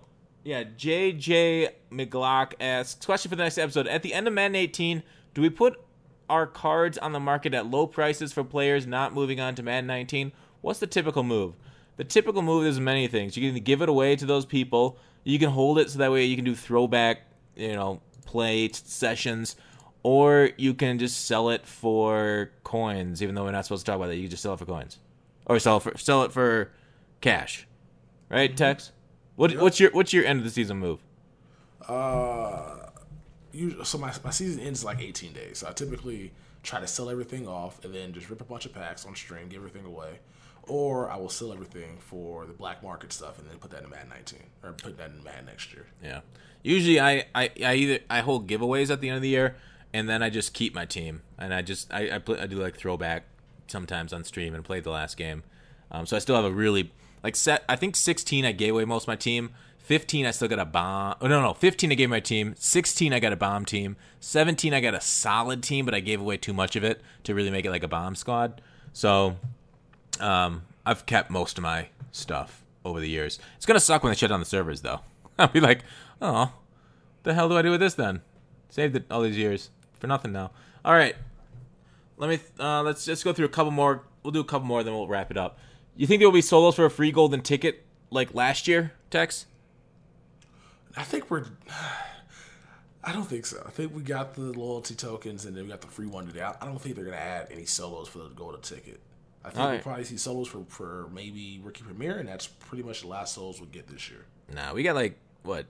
McGlock asks, question for the next episode. At the end of Madden 18, do we put our cards on the market at low prices for players not moving on to Madden 19? What's the typical move? The typical move is many things. You can either give it away to those people. You can hold it so that way you can do throwback, play sessions. Or you can just sell it for coins, even though we're not supposed to talk about that. You can just sell it for coins. Or sell it for cash. Right, Tex? What's your end of the season move? So my season ends like 18 days. So I typically try to sell everything off and then just rip a bunch of packs on stream, give everything away. Or I will sell everything for the black market stuff and then put that in Madden 19 or put that in Madden next year. Yeah. Usually I hold giveaways at the end of the year and then I just keep my team and I do like throwback sometimes on stream and play the last game. So I still have a really set. I think 16 I gave away most of my team. 15 I still got a bomb. Oh no, 15 I gave my team. 16 I got a bomb team. 17 I got a solid team, but I gave away too much of it to really make it like a bomb squad. So I've kept most of my stuff over the years. It's gonna suck when they shut down the servers, though. I'll be like, oh, the hell do I do with this then? Saved it all these years for nothing now. All right, let's just go through a couple more. We'll do a couple more, then we'll wrap it up. You think there will be solos for a free golden ticket like last year, Tex? I don't think so. I think we got the loyalty tokens and then we got the free one today. I don't think they're gonna add any solos for the golden ticket. I think we'll probably see solos for maybe Rookie Premier, and that's pretty much the last solos we'll get this year. Nah, we got what?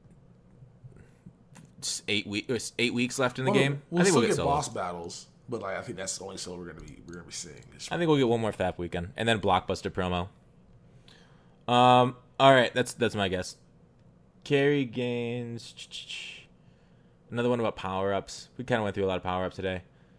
8 weeks left in the game. I think we'll get boss battles, but I think that's the only solo we're gonna be seeing. I think we'll get one more FAP weekend and then Blockbuster promo. All right, that's my guess. Carry gains. Another one about power-ups. We kind of went through a lot of power-ups today.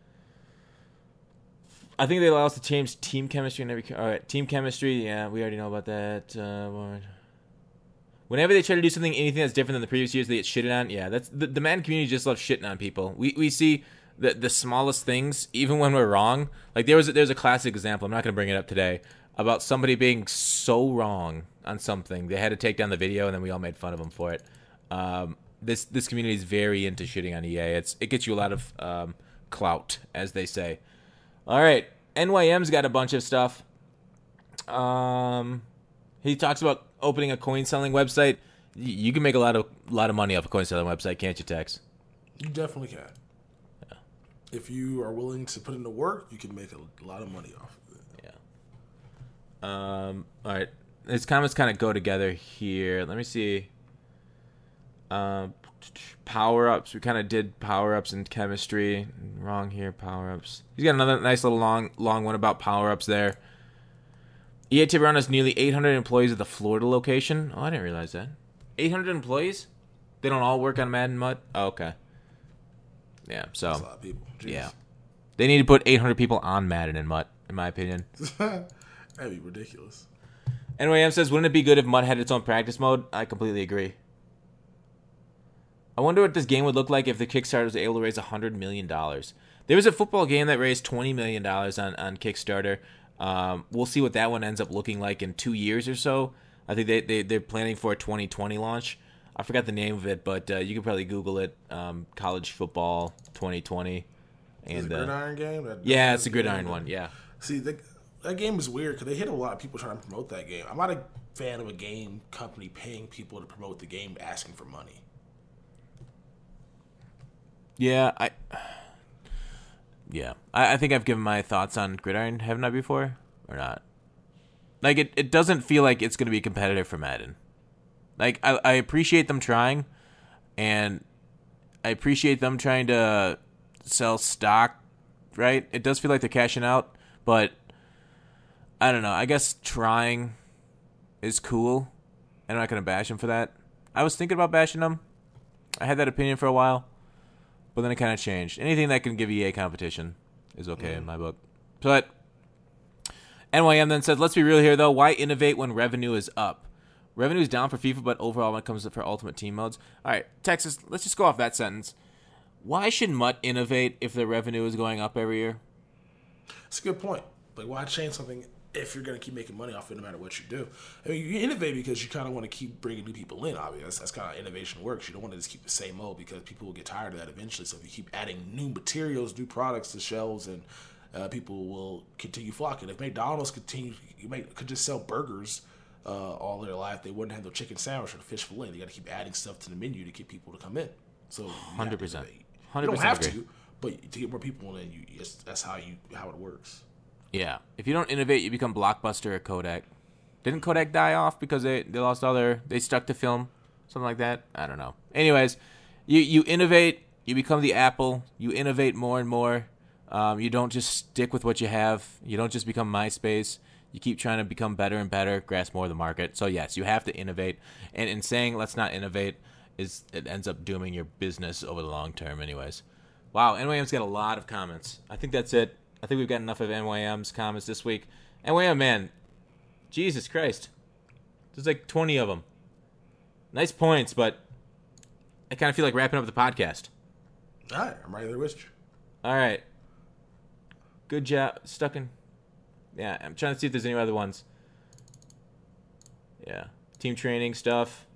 I think they allow us to change team chemistry in every. All right, team chemistry. Yeah, we already know about that. Whenever they try to do something, anything that's different than the previous years, they get shitted on. Yeah, that's the Madden community just loves shitting on people. We see the smallest things, even when we're wrong. Like there's a classic example. I'm not gonna bring it up today about somebody being so wrong on something they had to take down the video, and then we all made fun of them for it. This community is very into shitting on EA. It gets you a lot of clout, as they say. All right, NYM's got a bunch of stuff. He talks about opening a coin selling website. You can make a lot of money off a coin selling website, can't you, Tex? You definitely can. Yeah. If you are willing to put in the work, you can make a lot of money off of it. Yeah. All right. His comments kind of go together here. Let me see. Power ups. We kind of did power ups and chemistry. Wrong here. Power ups. He's got another nice little long one about power ups there. EA Tiburon has nearly 800 employees at the Florida location. Oh, I didn't realize that. 800 employees? They don't all work on Madden MUT? Oh, okay. Yeah, so. That's a lot of people. Jeez. Yeah. They need to put 800 people on Madden and MUT, in my opinion. That'd be ridiculous. NYM says, wouldn't it be good if MUT had its own practice mode? I completely agree. I wonder what this game would look like if the Kickstarter was able to raise $100 million. There was a football game that raised $20 million on Kickstarter. We'll see what that one ends up looking like in 2 years or so. I think they're planning for a 2020 launch. I forgot the name of it, but you can probably Google it. College football 2020. And the Gridiron game? Yeah, it's the Gridiron one, yeah. See, that game is weird because they hit a lot of people trying to promote that game. I'm not a fan of a game company paying people to promote the game asking for money. Yeah, I think I've given my thoughts on Gridiron, haven't I, before? Or not? Like, it doesn't feel like it's going to be competitive for Madden. Like, I appreciate them trying, and I appreciate them trying to sell stock, right? It does feel like they're cashing out, but I don't know. I guess trying is cool. I'm not going to bash them for that. I was thinking about bashing them. I had that opinion for a while. But then it kind of changed. Anything that can give EA competition is okay in my book. But NYM then said, let's be real here, though. Why innovate when revenue is up? Revenue is down for FIFA, but overall when it comes to for Ultimate Team modes. All right, Texas, let's just go off that sentence. Why should MUT innovate if their revenue is going up every year? That's a good point. Like, why change something if you're going to keep making money off it no matter what you do? I mean, you innovate because you kind of want to keep bringing new people in, obviously. That's kind of how innovation works. You don't want to just keep the same mode because people will get tired of that eventually. So if you keep adding new materials, new products to shelves, and people will continue flocking. If McDonald's could just sell burgers all their life, they wouldn't have no chicken sandwich or the fish fillet. They got to keep adding stuff to the menu to get people to come in. So 100%. You don't have to, but to get more people in, that's how it works. Yeah. If you don't innovate, you become Blockbuster or Kodak. Didn't Kodak die off because they lost they stuck to film? Something like that? I don't know. Anyways, you innovate, you become the Apple, you innovate more and more. You don't just stick with what you have. You don't just become MySpace. You keep trying to become better and better, grasp more of the market. So yes, you have to innovate. And in saying let's not innovate, it ends up dooming your business over the long term anyways. Wow, NYM's got a lot of comments. I think that's it. I think we've got enough of NYM's comments this week. NYM, man, Jesus Christ. There's like 20 of them. Nice points, but I kind of feel like wrapping up the podcast. All right, I'm right there with you. All right. Good job. Yeah, I'm trying to see if there's any other ones. Yeah. Team training stuff.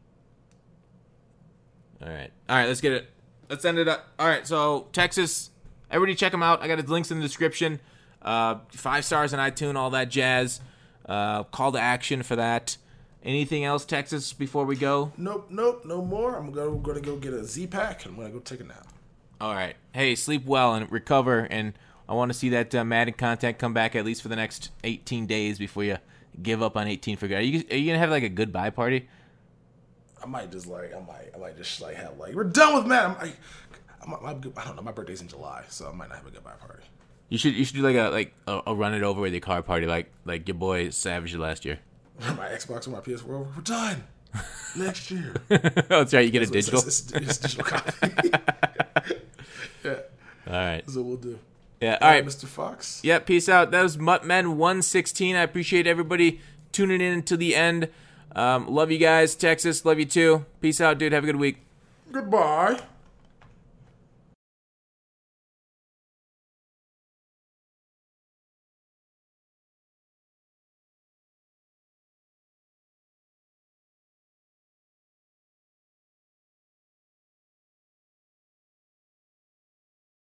All right, let's get it. Let's end it up. All right, so Texas... Everybody check them out. I got his links in the description. 5 stars on iTunes, all that jazz. Call to action for that. Anything else, Texas, before we go? Nope, no more. I'm going to go get a Z-Pack, and I'm going to go take a nap. All right. Hey, sleep well and recover, and I want to see that Madden content come back at least for the next 18 days before you give up on 18 for good. Are you going to have like a goodbye party? I might just have we're done with Madden. I don't know. My birthday's in July, so I might not have a goodbye party. You should do like a run it over with your car party, like your boy Savage last year. my Xbox or my PS4. We're done next year. Oh, that's right. You get a digital. It's digital copy. Yeah. All right. That's what we'll do. Yeah. All right, Mr. Fox. Yeah. Peace out. That was Muttman 116. I appreciate everybody tuning in until the end. Love you guys. Texas. Love you too. Peace out, dude. Have a good week. Goodbye.